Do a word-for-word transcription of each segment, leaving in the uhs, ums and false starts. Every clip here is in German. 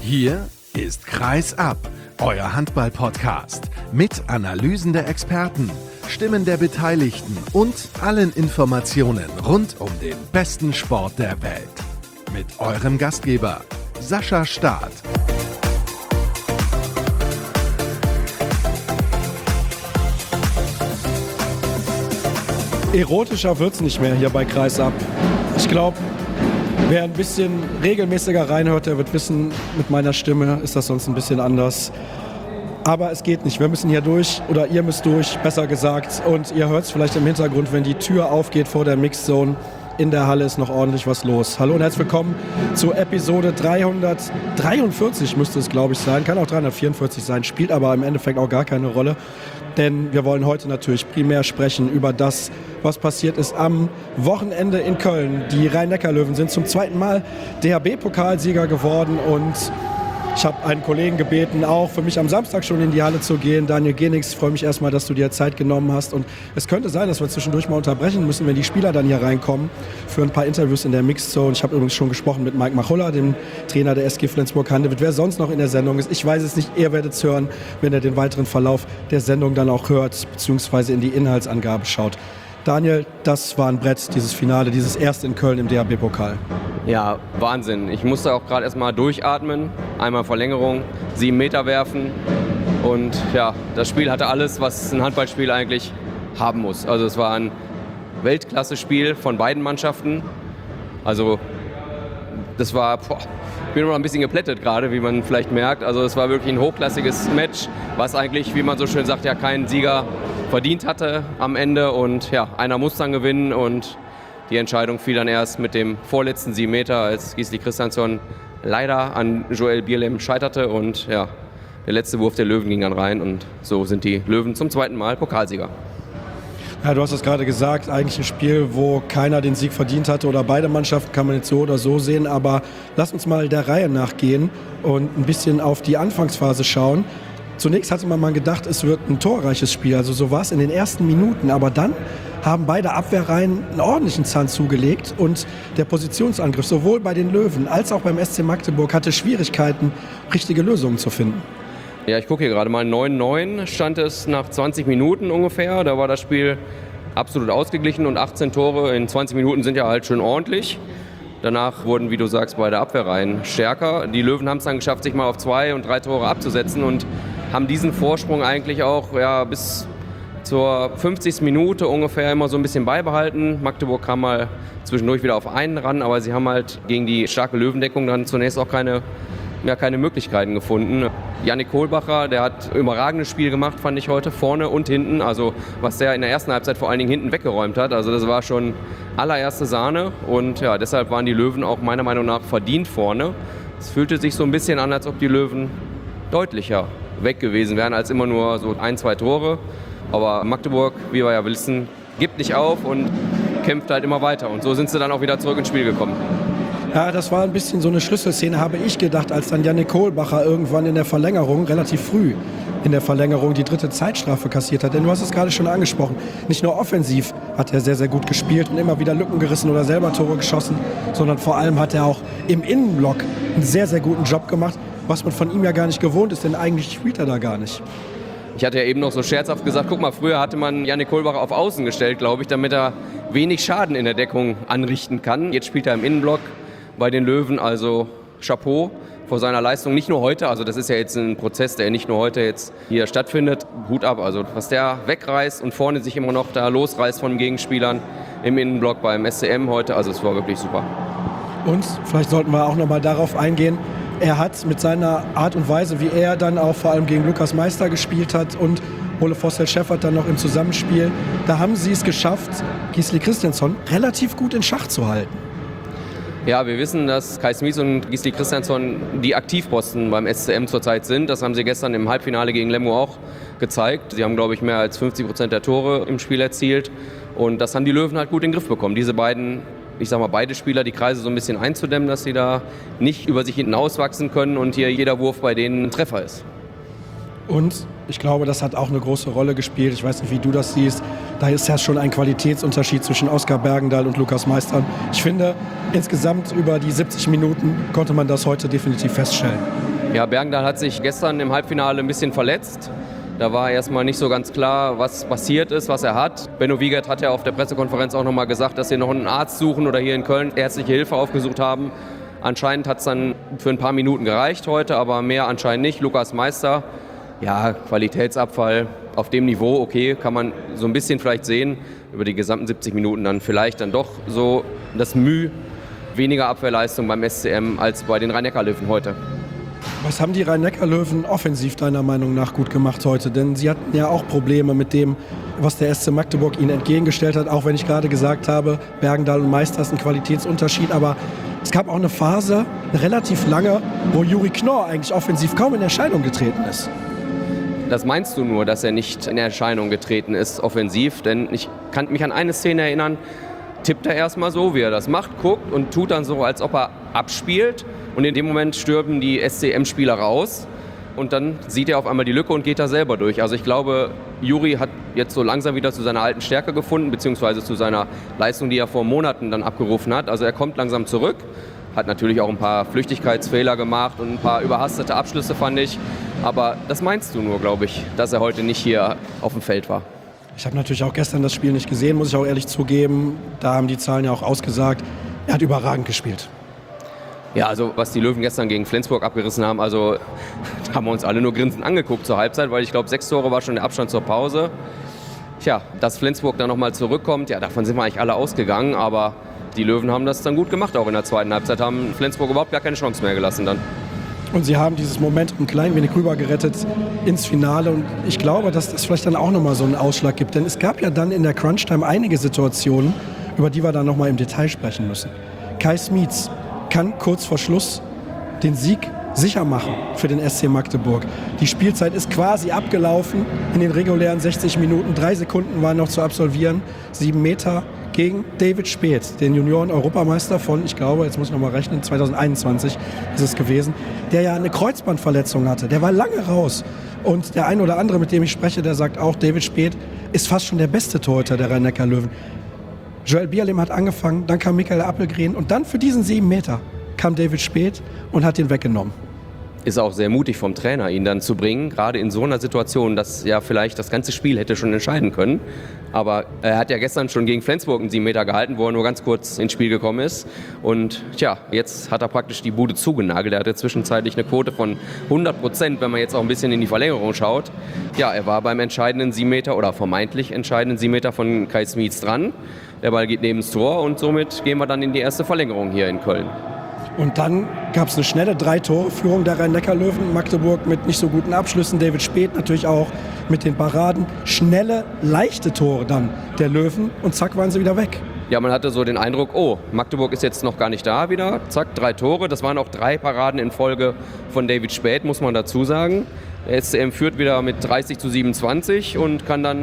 Hier ist Kreis ab, euer Handball-Podcast mit Analysen der Experten, Stimmen der Beteiligten und allen Informationen rund um den besten Sport der Welt. Mit eurem Gastgeber Sascha Staat. Erotischer wird's nicht mehr hier bei Kreis ab. Ich glaube, wer ein bisschen regelmäßiger reinhört, der wird wissen, mit meiner Stimme ist das sonst ein bisschen anders. Aber es geht nicht. Wir müssen hier durch, oder ihr müsst durch, besser gesagt. Und ihr hört es vielleicht im Hintergrund, wenn die Tür aufgeht vor der Mixzone. In der Halle ist noch ordentlich was los. Hallo und herzlich willkommen zu Episode dreihundertdreiundvierzig müsste es, glaube ich, sein. Kann auch dreihundertvierundvierzig sein, spielt aber im Endeffekt auch gar keine Rolle. Denn wir wollen heute natürlich primär sprechen über das, was passiert ist am Wochenende in Köln. Die Rhein-Neckar-Löwen sind zum zweiten Mal D H B-Pokalsieger geworden und ich habe einen Kollegen gebeten, auch für mich am Samstag schon in die Halle zu gehen. Daniel Genix, freue mich erstmal, dass du dir Zeit genommen hast. Und es könnte sein, dass wir zwischendurch mal unterbrechen müssen, wenn die Spieler dann hier reinkommen, für ein paar Interviews in der Mixzone. Ich habe übrigens schon gesprochen mit Mike Machulla, dem Trainer der S G Flensburg-Handewitt. Wer sonst noch in der Sendung ist, ich weiß es nicht. Ihr werdet es hören, wenn ihr den weiteren Verlauf der Sendung dann auch hört, beziehungsweise in die Inhaltsangabe schaut. Daniel, das war ein Brett, dieses Finale, dieses erste in Köln im D H B-Pokal. Ja, Wahnsinn. Ich musste auch gerade erstmal durchatmen, einmal Verlängerung, sieben Meter werfen und ja, das Spiel hatte alles, was ein Handballspiel eigentlich haben muss. Also es war ein Weltklasse-Spiel von beiden Mannschaften. Also das war, boah, ich bin immer noch ein bisschen geplättet gerade, wie man vielleicht merkt. Also es war wirklich ein hochklassiges Match, was eigentlich, wie man so schön sagt, ja keinen Sieger verdient hatte am Ende. Und ja, einer muss dann gewinnen und die Entscheidung fiel dann erst mit dem vorletzten sieben Meter, als Gisli Kristjansson leider an Joel Bierlehm scheiterte und ja, der letzte Wurf der Löwen ging dann rein und so sind die Löwen zum zweiten Mal Pokalsieger. Ja, du hast es gerade gesagt, eigentlich ein Spiel, wo keiner den Sieg verdient hatte oder beide Mannschaften, kann man jetzt so oder so sehen, aber lass uns mal der Reihe nachgehen und ein bisschen auf die Anfangsphase schauen. Zunächst hatte man mal gedacht, es wird ein torreiches Spiel, also so war es in den ersten Minuten, aber dann haben beide Abwehrreihen einen ordentlichen Zahn zugelegt und der Positionsangriff sowohl bei den Löwen als auch beim S C Magdeburg hatte Schwierigkeiten, richtige Lösungen zu finden. Ja, ich gucke hier gerade mal, neun neun stand es nach zwanzig Minuten ungefähr, da war das Spiel absolut ausgeglichen und achtzehn Tore in zwanzig Minuten sind ja halt schön ordentlich. Danach wurden, wie du sagst, beide Abwehrreihen stärker. Die Löwen haben es dann geschafft, sich mal auf zwei und drei Tore abzusetzen und haben diesen Vorsprung eigentlich auch ja, bis zur fünfzigsten Minute ungefähr immer so ein bisschen beibehalten. Magdeburg kam mal zwischendurch wieder auf einen ran, aber sie haben halt gegen die starke Löwendeckung dann zunächst auch keine, ja, keine Möglichkeiten gefunden. Yannick Kohlbacher, der hat ein überragendes Spiel gemacht, fand ich heute, vorne und hinten. Also was der in der ersten Halbzeit vor allen Dingen hinten weggeräumt hat. Also das war schon allererste Sahne und ja, deshalb waren die Löwen auch meiner Meinung nach verdient vorne. Es fühlte sich so ein bisschen an, als ob die Löwen deutlicher weg gewesen wären als immer nur so ein, zwei Tore. Aber Magdeburg, wie wir ja wissen, gibt nicht auf und kämpft halt immer weiter. Und so sind sie dann auch wieder zurück ins Spiel gekommen. Ja, das war ein bisschen so eine Schlüsselszene, habe ich gedacht, als dann Yannick Kohlbacher irgendwann in der Verlängerung, relativ früh in der Verlängerung, die dritte Zeitstrafe kassiert hat. Denn du hast es gerade schon angesprochen, nicht nur offensiv hat er sehr, sehr gut gespielt und immer wieder Lücken gerissen oder selber Tore geschossen, sondern vor allem hat er auch im Innenblock einen sehr, sehr guten Job gemacht, was man von ihm ja gar nicht gewohnt ist, denn eigentlich spielt er da gar nicht. Ich hatte ja eben noch so scherzhaft gesagt, guck mal, früher hatte man Yannick Kohlbacher auf Außen gestellt, glaube ich, damit er wenig Schaden in der Deckung anrichten kann. Jetzt spielt er im Innenblock bei den Löwen, also Chapeau vor seiner Leistung. Nicht nur heute, also das ist ja jetzt ein Prozess, der nicht nur heute jetzt hier stattfindet. Hut ab, also was der wegreißt und vorne sich immer noch da losreißt von den Gegenspielern im Innenblock beim S C M heute, also es war wirklich super. Und vielleicht sollten wir auch noch mal darauf eingehen, er hat mit seiner Art und Weise, wie er dann auch vor allem gegen Lukas Meister gespielt hat und Ole Forsell-Scheffert dann noch im Zusammenspiel, da haben sie es geschafft, Gisli Kristjansson relativ gut in Schach zu halten. Ja, wir wissen, dass Kai Smith und Gisli Kristjansson die Aktivposten beim S C M zurzeit sind. Das haben sie gestern im Halbfinale gegen Lemgo auch gezeigt. Sie haben, glaube ich, mehr als fünfzig Prozent der Tore im Spiel erzielt. Und das haben die Löwen halt gut in den Griff bekommen. Diese beiden, ich sag mal, beide Spieler, die Kreise so ein bisschen einzudämmen, dass sie da nicht über sich hinten auswachsen können und hier jeder Wurf bei denen ein Treffer ist. Und ich glaube, das hat auch eine große Rolle gespielt. Ich weiß nicht, wie du das siehst. Da ist ja schon ein Qualitätsunterschied zwischen Oskar Bergendahl und Lukas Meister. Ich finde, insgesamt über die siebzig Minuten konnte man das heute definitiv feststellen. Ja, Bergendahl hat sich gestern im Halbfinale ein bisschen verletzt. Da war erstmal nicht so ganz klar, was passiert ist, was er hat. Benno Wiegert hat ja auf der Pressekonferenz auch nochmal gesagt, dass sie noch einen Arzt suchen oder hier in Köln ärztliche Hilfe aufgesucht haben. Anscheinend hat es dann für ein paar Minuten gereicht heute, aber mehr anscheinend nicht. Lukas Meister, ja, Qualitätsabfall auf dem Niveau, okay, kann man so ein bisschen vielleicht sehen. Über die gesamten siebzig Minuten dann vielleicht dann doch so das Mühe weniger Abwehrleistung beim S C M als bei den Rhein-Neckar-Löwen heute. Was haben die Rhein-Neckar-Löwen offensiv deiner Meinung nach gut gemacht heute? Denn sie hatten ja auch Probleme mit dem, was der S C Magdeburg ihnen entgegengestellt hat. Auch wenn ich gerade gesagt habe, Bergendahl und Meister ist ein Qualitätsunterschied. Aber es gab auch eine Phase, eine relativ lange, wo Juri Knorr eigentlich offensiv kaum in Erscheinung getreten ist. Das meinst du nur, dass er nicht in Erscheinung getreten ist offensiv? Denn ich kann mich an eine Szene erinnern, tippt er erstmal so, wie er das macht, guckt und tut dann so, als ob er abspielt. Und in dem Moment stürben die S C M-Spieler raus und dann sieht er auf einmal die Lücke und geht da selber durch. Also ich glaube, Juri hat jetzt so langsam wieder zu seiner alten Stärke gefunden, beziehungsweise zu seiner Leistung, die er vor Monaten dann abgerufen hat. Also er kommt langsam zurück, hat natürlich auch ein paar Flüchtigkeitsfehler gemacht und ein paar überhastete Abschlüsse, fand ich. Aber das meinst du nur, glaube ich, dass er heute nicht hier auf dem Feld war. Ich habe natürlich auch gestern das Spiel nicht gesehen, muss ich auch ehrlich zugeben. Da haben die Zahlen ja auch ausgesagt. Er hat überragend gespielt. Ja, also was die Löwen gestern gegen Flensburg abgerissen haben, also da haben wir uns alle nur grinsend angeguckt zur Halbzeit, weil ich glaube, sechs Tore war schon der Abstand zur Pause. Tja, dass Flensburg dann nochmal zurückkommt, ja, davon sind wir eigentlich alle ausgegangen, aber die Löwen haben das dann gut gemacht, auch in der zweiten Halbzeit, haben Flensburg überhaupt gar keine Chance mehr gelassen dann. Und sie haben dieses Moment ein klein wenig rüber gerettet ins Finale. Und ich glaube, dass das vielleicht dann auch nochmal so einen Ausschlag gibt. Denn es gab ja dann in der Crunch-Time einige Situationen, über die wir dann nochmal im Detail sprechen müssen. Kai Smits kann kurz vor Schluss den Sieg sicher machen für den S C Magdeburg. Die Spielzeit ist quasi abgelaufen in den regulären sechzig Minuten. Drei Sekunden waren noch zu absolvieren. Sieben Meter gegen David Späth, den Junioren-Europameister von, ich glaube, jetzt muss ich noch mal rechnen, zwanzig einundzwanzig ist es gewesen, der ja eine Kreuzbandverletzung hatte. Der war lange raus. Und der ein oder andere, mit dem ich spreche, der sagt auch, David Späth ist fast schon der beste Torhüter der Rhein-Neckar-Löwen. Joel Bierlehm hat angefangen, dann kam Michael Appelgren und dann für diesen sieben Meter kam David Späth und hat ihn weggenommen. Ist auch sehr mutig vom Trainer, ihn dann zu bringen, gerade in so einer Situation, dass ja vielleicht das ganze Spiel hätte schon entscheiden können. Aber er hat ja gestern schon gegen Flensburg einen sieben Meter gehalten, wo er nur ganz kurz ins Spiel gekommen ist. Und tja, jetzt hat er praktisch die Bude zugenagelt. Er hatte zwischenzeitlich eine Quote von hundert Prozent, wenn man jetzt auch ein bisschen in die Verlängerung schaut. Ja, er war beim entscheidenden sieben Meter oder vermeintlich entscheidenden sieben Meter von Kai Smits dran. Der Ball geht neben das Tor und somit gehen wir dann in die erste Verlängerung hier in Köln. Und dann gab es eine schnelle Drei-Tore-Führung der Rhein-Neckar-Löwen. Magdeburg mit nicht so guten Abschlüssen, David Späth natürlich auch mit den Paraden. Schnelle, leichte Tore dann der Löwen und zack waren sie wieder weg. Ja, man hatte so den Eindruck, oh, Magdeburg ist jetzt noch gar nicht da wieder. Zack, drei Tore. Das waren auch drei Paraden in Folge von David Späth, muss man dazu sagen. Der S C M führt wieder mit dreißig zu siebenundzwanzig und kann dann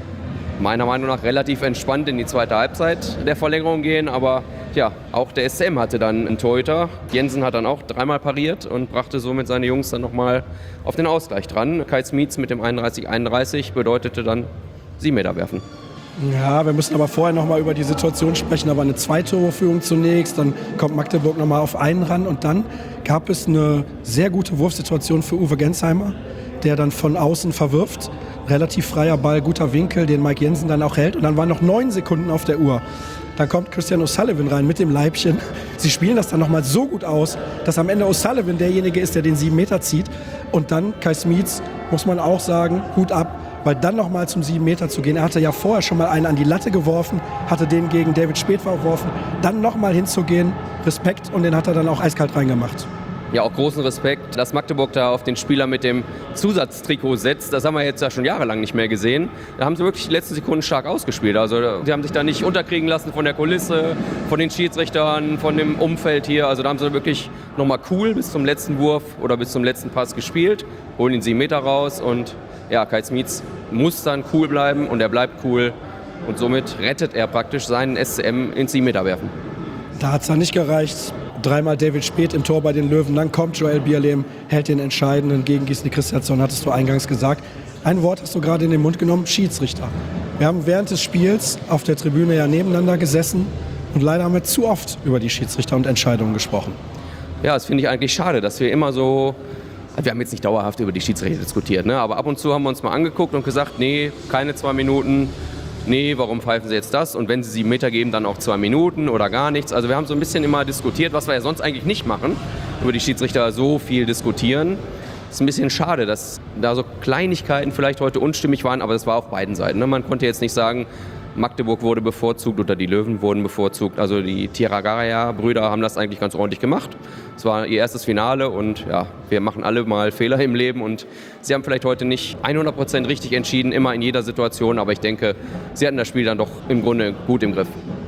meiner Meinung nach relativ entspannt in die zweite Halbzeit der Verlängerung gehen. Aber ja, auch der S C M hatte dann einen Torhüter. Jensen hat dann auch dreimal pariert und brachte somit seine Jungs dann nochmal auf den Ausgleich dran. Kai Smits mit dem einunddreißig einunddreißig bedeutete dann sieben Meter werfen. Ja, wir müssen aber vorher noch mal über die Situation sprechen. Aber eine Zwei-Tore-Führung zunächst, dann kommt Magdeburg noch mal auf einen ran. Und dann gab es eine sehr gute Wurfsituation für Uwe Gensheimer, der dann von außen verwirft. Relativ freier Ball, guter Winkel, den Mike Jensen dann auch hält. Und dann waren noch neun Sekunden auf der Uhr. Dann kommt Christian O'Sullivan rein mit dem Leibchen. Sie spielen das dann nochmal so gut aus, dass am Ende O'Sullivan derjenige ist, der den sieben Meter zieht. Und dann Kai Smits, muss man auch sagen, Hut ab, weil dann nochmal zum sieben Meter zu gehen. Er hatte ja vorher schon mal einen an die Latte geworfen, hatte den gegen David Späth verworfen. Dann nochmal hinzugehen, Respekt, und den hat er dann auch eiskalt reingemacht. Ja, auch großen Respekt, dass Magdeburg da auf den Spieler mit dem Zusatztrikot setzt. Das haben wir jetzt ja schon jahrelang nicht mehr gesehen. Da haben sie wirklich die letzten Sekunden stark ausgespielt. Also sie haben sich da nicht unterkriegen lassen von der Kulisse, von den Schiedsrichtern, von dem Umfeld hier. Also da haben sie wirklich nochmal cool bis zum letzten Wurf oder bis zum letzten Pass gespielt, holen den sieben Meter raus und ja, Kai Smits muss dann cool bleiben und er bleibt cool und somit rettet er praktisch seinen S C M ins sieben Meter werfen. Da hat es dann nicht gereicht. Dreimal David Späth im Tor bei den Löwen, dann kommt Joel Bierlehm, hält den entscheidenden gegen Gisli Christiansson, hattest du eingangs gesagt. Ein Wort hast du gerade in den Mund genommen, Schiedsrichter. Wir haben während des Spiels auf der Tribüne ja nebeneinander gesessen und leider haben wir zu oft über die Schiedsrichter und Entscheidungen gesprochen. Ja, das finde ich eigentlich schade, dass wir immer so wir haben jetzt nicht dauerhaft über die Schiedsrichter diskutiert, ne? Aber ab und zu haben wir uns mal angeguckt und gesagt, nee, keine zwei Minuten, nee, warum pfeifen sie jetzt das? Und wenn sie sieben Meter geben, dann auch zwei Minuten oder gar nichts. Also wir haben so ein bisschen immer diskutiert, was wir ja sonst eigentlich nicht machen, über die Schiedsrichter so viel diskutieren. Es ist ein bisschen schade, dass da so Kleinigkeiten vielleicht heute unstimmig waren, aber das war auf beiden Seiten, ne? Man konnte jetzt nicht sagen, Magdeburg wurde bevorzugt oder die Löwen wurden bevorzugt. Also die Tiragaya-Brüder haben das eigentlich ganz ordentlich gemacht. Es war ihr erstes Finale und ja, wir machen alle mal Fehler im Leben und sie haben vielleicht heute nicht hundert Prozent richtig entschieden, immer in jeder Situation, aber ich denke, sie hatten das Spiel dann doch im Grunde gut im Griff.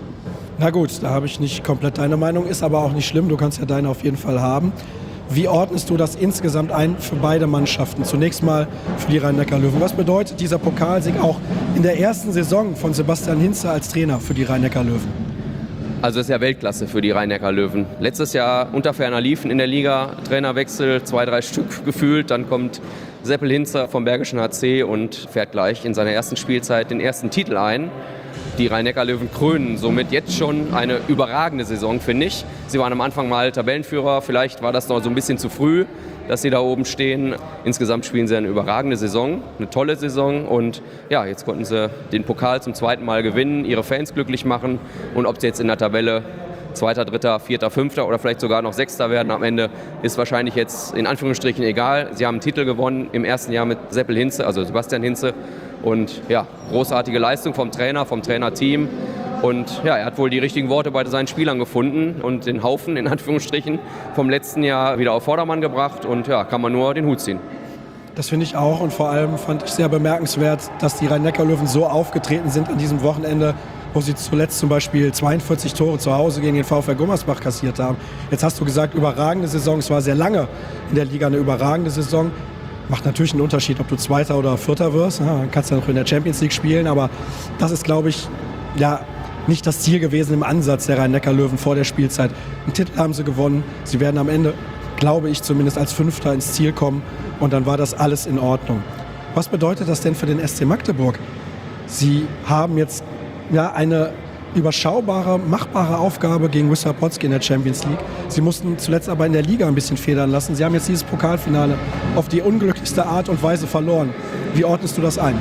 Na gut, da habe ich nicht komplett deine Meinung, ist aber auch nicht schlimm, du kannst ja deine auf jeden Fall haben. Wie ordnest du das insgesamt ein für beide Mannschaften? Zunächst mal für die Rhein-Neckar-Löwen. Was bedeutet dieser Pokalsieg auch in der ersten Saison von Sebastian Hinze als Trainer für die Rhein-Neckar-Löwen? Also das ist ja Weltklasse für die Rhein-Neckar-Löwen. Letztes Jahr unter ferner liefen in der Liga, Trainerwechsel, zwei, drei Stück gefühlt. Dann kommt Seppel Hinze vom Bergischen H C und fährt gleich in seiner ersten Spielzeit den ersten Titel ein. Die Rhein-Neckar-Löwen krönen somit jetzt schon eine überragende Saison, finde ich. Sie waren am Anfang mal Tabellenführer, vielleicht war das noch so ein bisschen zu früh, dass sie da oben stehen. Insgesamt spielen sie eine überragende Saison, eine tolle Saison und ja, jetzt konnten sie den Pokal zum zweiten Mal gewinnen, ihre Fans glücklich machen und ob sie jetzt in der Tabelle Zweiter, Dritter, Vierter, Fünfter oder vielleicht sogar noch Sechster werden am Ende, ist wahrscheinlich jetzt in Anführungsstrichen egal. Sie haben einen Titel gewonnen im ersten Jahr mit Seppel Hinze, also Sebastian Hinze. Und ja, großartige Leistung vom Trainer, vom Trainerteam. Und ja, er hat wohl die richtigen Worte bei seinen Spielern gefunden und den Haufen, in Anführungsstrichen, vom letzten Jahr wieder auf Vordermann gebracht. Und ja, kann man nur den Hut ziehen. Das finde ich auch und vor allem fand ich sehr bemerkenswert, dass die Rhein-Neckar-Löwen so aufgetreten sind an diesem Wochenende, wo sie zuletzt zum Beispiel zweiundvierzig Tore zu Hause gegen den VfR Gummersbach kassiert haben. Jetzt hast du gesagt, überragende Saison, es war sehr lange in der Liga eine überragende Saison. Macht natürlich einen Unterschied, ob du Zweiter oder Vierter wirst. Ja, dann kannst du ja noch in der Champions League spielen, aber das ist, glaube ich, ja, nicht das Ziel gewesen im Ansatz der Rhein-Neckar-Löwen vor der Spielzeit. Einen Titel haben sie gewonnen, sie werden am Ende, glaube ich, zumindest als Fünfter ins Ziel kommen und dann war das alles in Ordnung. Was bedeutet das denn für den S C Magdeburg? Sie haben jetzt ja, eine überschaubare, machbare Aufgabe gegen Wisła Płock in der Champions League. Sie mussten zuletzt aber in der Liga ein bisschen federn lassen. Sie haben jetzt dieses Pokalfinale auf die unglücklichste Art und Weise verloren. Wie ordnest du das ein?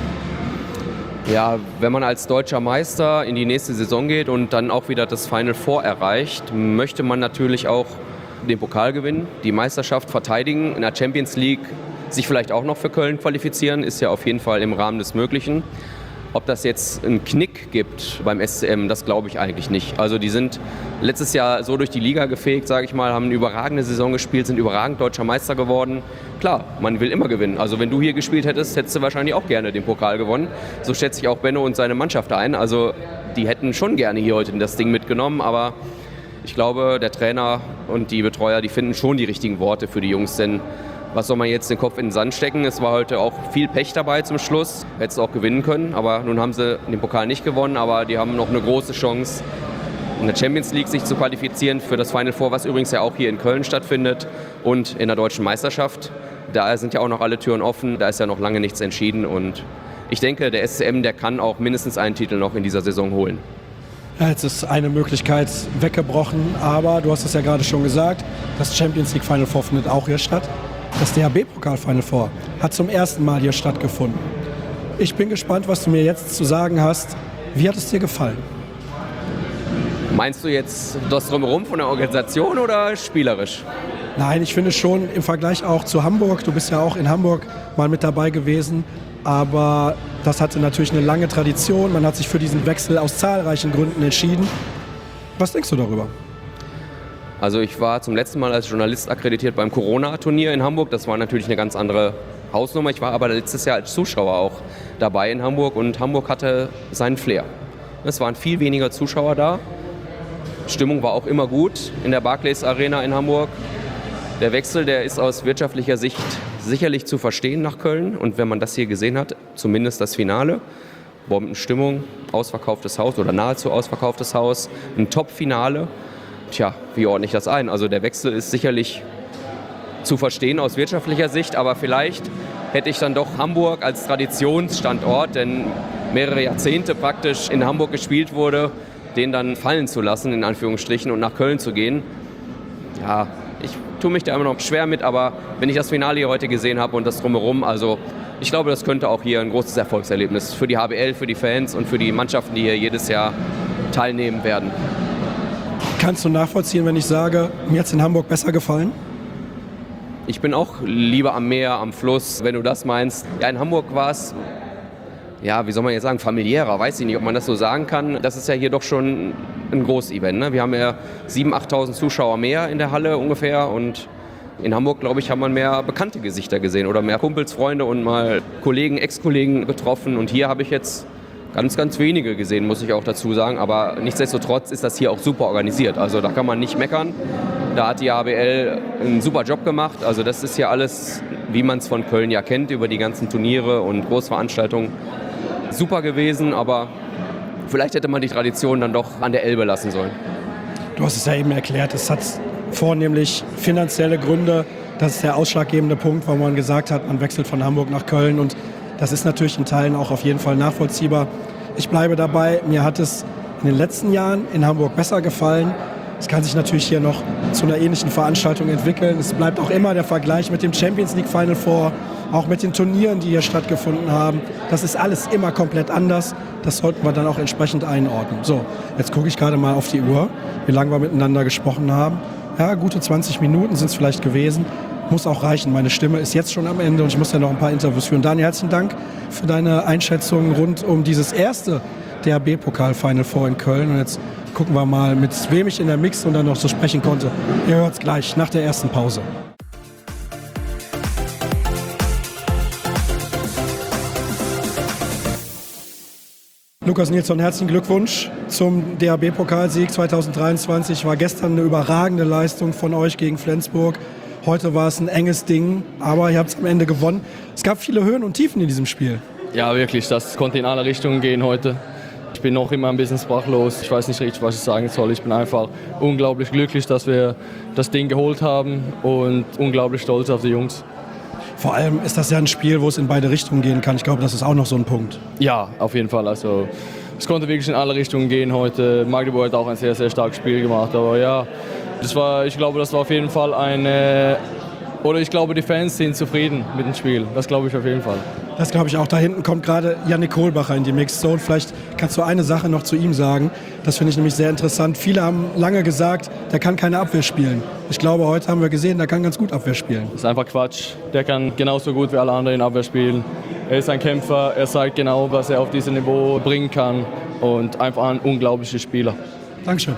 Ja, wenn man als deutscher Meister in die nächste Saison geht und dann auch wieder das Final Four erreicht, möchte man natürlich auch den Pokal gewinnen, die Meisterschaft verteidigen, in der Champions League sich vielleicht auch noch für Köln qualifizieren, ist ja auf jeden Fall im Rahmen des Möglichen. Ob das jetzt einen Knick gibt beim S C M, das glaube ich eigentlich nicht. Also die sind letztes Jahr so durch die Liga gefegt, sage ich mal, haben eine überragende Saison gespielt, sind überragend deutscher Meister geworden. Klar, man will immer gewinnen. Also wenn du hier gespielt hättest, hättest du wahrscheinlich auch gerne den Pokal gewonnen. So schätze ich auch Benno und seine Mannschaft ein. Also die hätten schon gerne hier heute das Ding mitgenommen, aber ich glaube, der Trainer und die Betreuer, die finden schon die richtigen Worte für die Jungs, denn was soll man jetzt den Kopf in den Sand stecken? Es war heute auch viel Pech dabei zum Schluss. Hätte es auch gewinnen können, aber nun haben sie den Pokal nicht gewonnen. Aber die haben noch eine große Chance, in der Champions League sich zu qualifizieren für das Final Four, was übrigens ja auch hier in Köln stattfindet und in der Deutschen Meisterschaft. Da sind ja auch noch alle Türen offen, da ist ja noch lange nichts entschieden. Und ich denke, der S C M, der kann auch mindestens einen Titel noch in dieser Saison holen. Ja, jetzt ist eine Möglichkeit weggebrochen, aber du hast es ja gerade schon gesagt, das Champions League Final Four findet auch hier statt. Das D H B-Pokal Final Four hat zum ersten Mal hier stattgefunden. Ich bin gespannt, was du mir jetzt zu sagen hast. Wie hat es dir gefallen? Meinst du jetzt das Drumherum von der Organisation oder spielerisch? Nein, ich finde schon im Vergleich auch zu Hamburg, du bist ja auch in Hamburg mal mit dabei gewesen, aber das hatte natürlich eine lange Tradition. Man hat sich für diesen Wechsel aus zahlreichen Gründen entschieden. Was denkst du darüber? Also ich war zum letzten Mal als Journalist akkreditiert beim Corona-Turnier in Hamburg. Das war natürlich eine ganz andere Hausnummer. Ich war aber letztes Jahr als Zuschauer auch dabei in Hamburg und Hamburg hatte seinen Flair. Es waren viel weniger Zuschauer da. Stimmung war auch immer gut in der Barclays Arena in Hamburg. Der Wechsel, der ist aus wirtschaftlicher Sicht sicherlich zu verstehen nach Köln. Und wenn man das hier gesehen hat, zumindest das Finale, Bombenstimmung, ausverkauftes Haus oder nahezu ausverkauftes Haus, ein Top-Finale. Tja, wie ordne ich das ein? Also der Wechsel ist sicherlich zu verstehen aus wirtschaftlicher Sicht, aber vielleicht hätte ich dann doch Hamburg als Traditionsstandort, denn mehrere Jahrzehnte praktisch in Hamburg gespielt wurde, den dann fallen zu lassen, in Anführungsstrichen, und nach Köln zu gehen. Ja, Ich tue mich da immer noch schwer mit, aber wenn ich das Finale hier heute gesehen habe und das Drumherum, also ich glaube, das könnte auch hier ein großes Erfolgserlebnis für die H B L, für die Fans und für die Mannschaften, die hier jedes Jahr teilnehmen werden. Kannst du nachvollziehen, wenn ich sage, mir hat es in Hamburg besser gefallen? Ich bin auch lieber am Meer, am Fluss, wenn du das meinst. Ja, in Hamburg war es, ja, wie soll man jetzt sagen, familiärer, weiß ich nicht, ob man das so sagen kann. Das ist ja hier doch schon ein Groß-Event, ne? Wir haben ja siebentausend, achttausend Zuschauer mehr in der Halle ungefähr und in Hamburg, glaube ich, haben wir mehr bekannte Gesichter gesehen oder mehr Kumpels, Freunde und mal Kollegen, Ex-Kollegen getroffen. Und hier habe ich jetzt ganz, ganz wenige gesehen, muss ich auch dazu sagen. Aber nichtsdestotrotz ist das hier auch super organisiert. Also da kann man nicht meckern. Da hat die H B L einen super Job gemacht. Also das ist hier alles, wie man es von Köln ja kennt, über die ganzen Turniere und Großveranstaltungen. Super gewesen, aber vielleicht hätte man die Tradition dann doch an der Elbe lassen sollen. Du hast es ja eben erklärt, es hat vornehmlich finanzielle Gründe. Das ist der ausschlaggebende Punkt, warum man gesagt hat, man wechselt von Hamburg nach Köln. Und das ist natürlich in Teilen auch auf jeden Fall nachvollziehbar. Ich bleibe dabei, mir hat es in den letzten Jahren in Hamburg besser gefallen. Es kann sich natürlich hier noch zu einer ähnlichen Veranstaltung entwickeln. Es bleibt auch immer der Vergleich mit dem Champions League Final Four, auch mit den Turnieren, die hier stattgefunden haben. Das ist alles immer komplett anders. Das sollten wir dann auch entsprechend einordnen. So, jetzt gucke ich gerade mal auf die Uhr, wie lange wir miteinander gesprochen haben. Ja, gute zwanzig Minuten sind es vielleicht gewesen. Muss auch reichen. Meine Stimme ist jetzt schon am Ende und ich muss ja noch ein paar Interviews führen. Daniel, herzlichen Dank für deine Einschätzungen rund um dieses erste D H B-Pokal Final Four in Köln. Und jetzt gucken wir mal, mit wem ich in der Mixrunde noch so sprechen konnte. Ihr hört es gleich nach der ersten Pause. Lukas Nilsson, herzlichen Glückwunsch zum D H B-Pokalsieg zweitausenddreiundzwanzig. War gestern eine überragende Leistung von euch gegen Flensburg. Heute war es ein enges Ding, aber ihr habt es am Ende gewonnen. Es gab viele Höhen und Tiefen in diesem Spiel. Ja, wirklich. Das konnte in alle Richtungen gehen heute. Ich bin noch immer ein bisschen sprachlos. Ich weiß nicht richtig, was ich sagen soll. Ich bin einfach unglaublich glücklich, dass wir das Ding geholt haben und unglaublich stolz auf die Jungs. Vor allem ist das ja ein Spiel, wo es in beide Richtungen gehen kann. Ich glaube, das ist auch noch so ein Punkt. Ja, auf jeden Fall. Also, es konnte wirklich in alle Richtungen gehen heute. Magdeburg hat auch ein sehr, sehr starkes Spiel gemacht. Aber ja, das war, ich glaube, das war auf jeden Fall eine... Oder ich glaube, die Fans sind zufrieden mit dem Spiel. Das glaube ich auf jeden Fall. Das glaube ich auch. Da hinten kommt gerade Yannick Kohlbacher in die Mixed Zone. Vielleicht kannst du eine Sache noch zu ihm sagen. Das finde ich nämlich sehr interessant. Viele haben lange gesagt, der kann keine Abwehr spielen. Ich glaube, heute haben wir gesehen, der kann ganz gut Abwehr spielen. Das ist einfach Quatsch. Der kann genauso gut wie alle anderen in Abwehr spielen. Er ist ein Kämpfer. Er zeigt genau, was er auf diesem Niveau bringen kann. Und einfach ein unglaublicher Spieler. Dankeschön.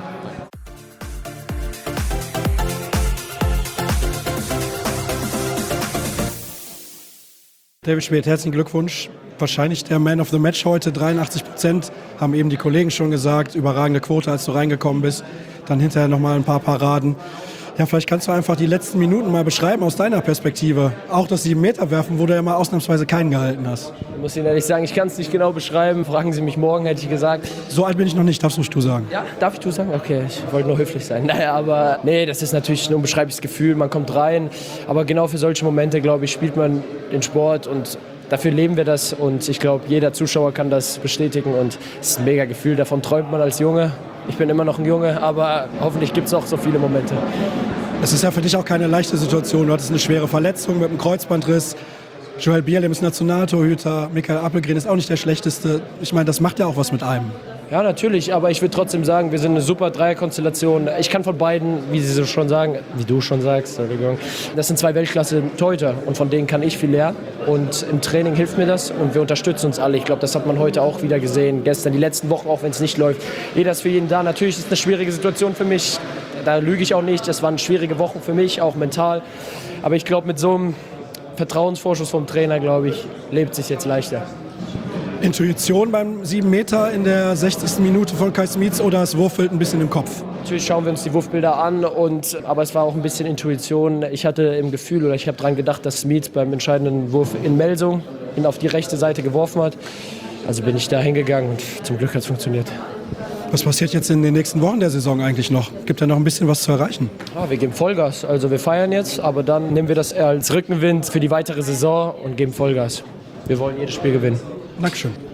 David Schmidt, herzlichen Glückwunsch. Wahrscheinlich der Man of the Match heute, dreiundachtzig Prozent, haben eben die Kollegen schon gesagt. Überragende Quote, als du reingekommen bist. Dann hinterher nochmal ein paar Paraden. Ja, vielleicht kannst du einfach die letzten Minuten mal beschreiben aus deiner Perspektive. Auch das sieben Meter werfen, wo du ja mal ausnahmsweise keinen gehalten hast. Ich muss Ihnen ehrlich sagen, ich kann es nicht genau beschreiben. Fragen Sie mich morgen, hätte ich gesagt. So alt bin ich noch nicht, darfst du du sagen? Ja, darf ich du sagen? Okay, ich wollte nur höflich sein. Naja, aber nee, das ist natürlich ein unbeschreibliches Gefühl. Man kommt rein, aber genau für solche Momente, glaube ich, spielt man den Sport und dafür leben wir das. Und ich glaube, jeder Zuschauer kann das bestätigen und es ist ein mega Gefühl. Davon träumt man als Junge. Ich bin immer noch ein Junge, aber hoffentlich gibt es auch so viele Momente. Es ist ja für dich auch keine leichte Situation. Du hattest eine schwere Verletzung mit einem Kreuzbandriss. Joel Bierlehm ist Nationaltorhüter. Michael Appelgren ist auch nicht der Schlechteste. Ich meine, das macht ja auch was mit einem. Ja, natürlich, aber ich würde trotzdem sagen, wir sind eine super Dreierkonstellation. Ich kann von beiden, wie Sie so schon sagen, wie du schon sagst, Entschuldigung, das sind zwei Weltklasse-Torhüter und von denen kann ich viel lernen. Und im Training hilft mir das und wir unterstützen uns alle. Ich glaube, das hat man heute auch wieder gesehen. Gestern, die letzten Wochen, auch wenn es nicht läuft. Jeder ist für jeden da. Natürlich ist es eine schwierige Situation für mich. Da lüge ich auch nicht. Das waren schwierige Wochen für mich, auch mental. Aber ich glaube, mit so einem Vertrauensvorschuss vom Trainer, glaube ich, lebt es sich jetzt leichter. Intuition beim sieben Meter in der sechzigsten Minute von Kai Smits oder das Wurfbild ein bisschen im Kopf? Natürlich schauen wir uns die Wurfbilder an, und, aber es war auch ein bisschen Intuition. Ich hatte im Gefühl oder ich habe daran gedacht, dass Smits beim entscheidenden Wurf in Melsung ihn auf die rechte Seite geworfen hat. Also bin ich da hingegangen und zum Glück hat es funktioniert. Was passiert jetzt in den nächsten Wochen der Saison eigentlich noch? Gibt ja noch ein bisschen was zu erreichen? Ja, wir geben Vollgas. Also wir feiern jetzt, aber dann nehmen wir das als Rückenwind für die weitere Saison und geben Vollgas. Wir wollen jedes Spiel gewinnen. Dankeschön.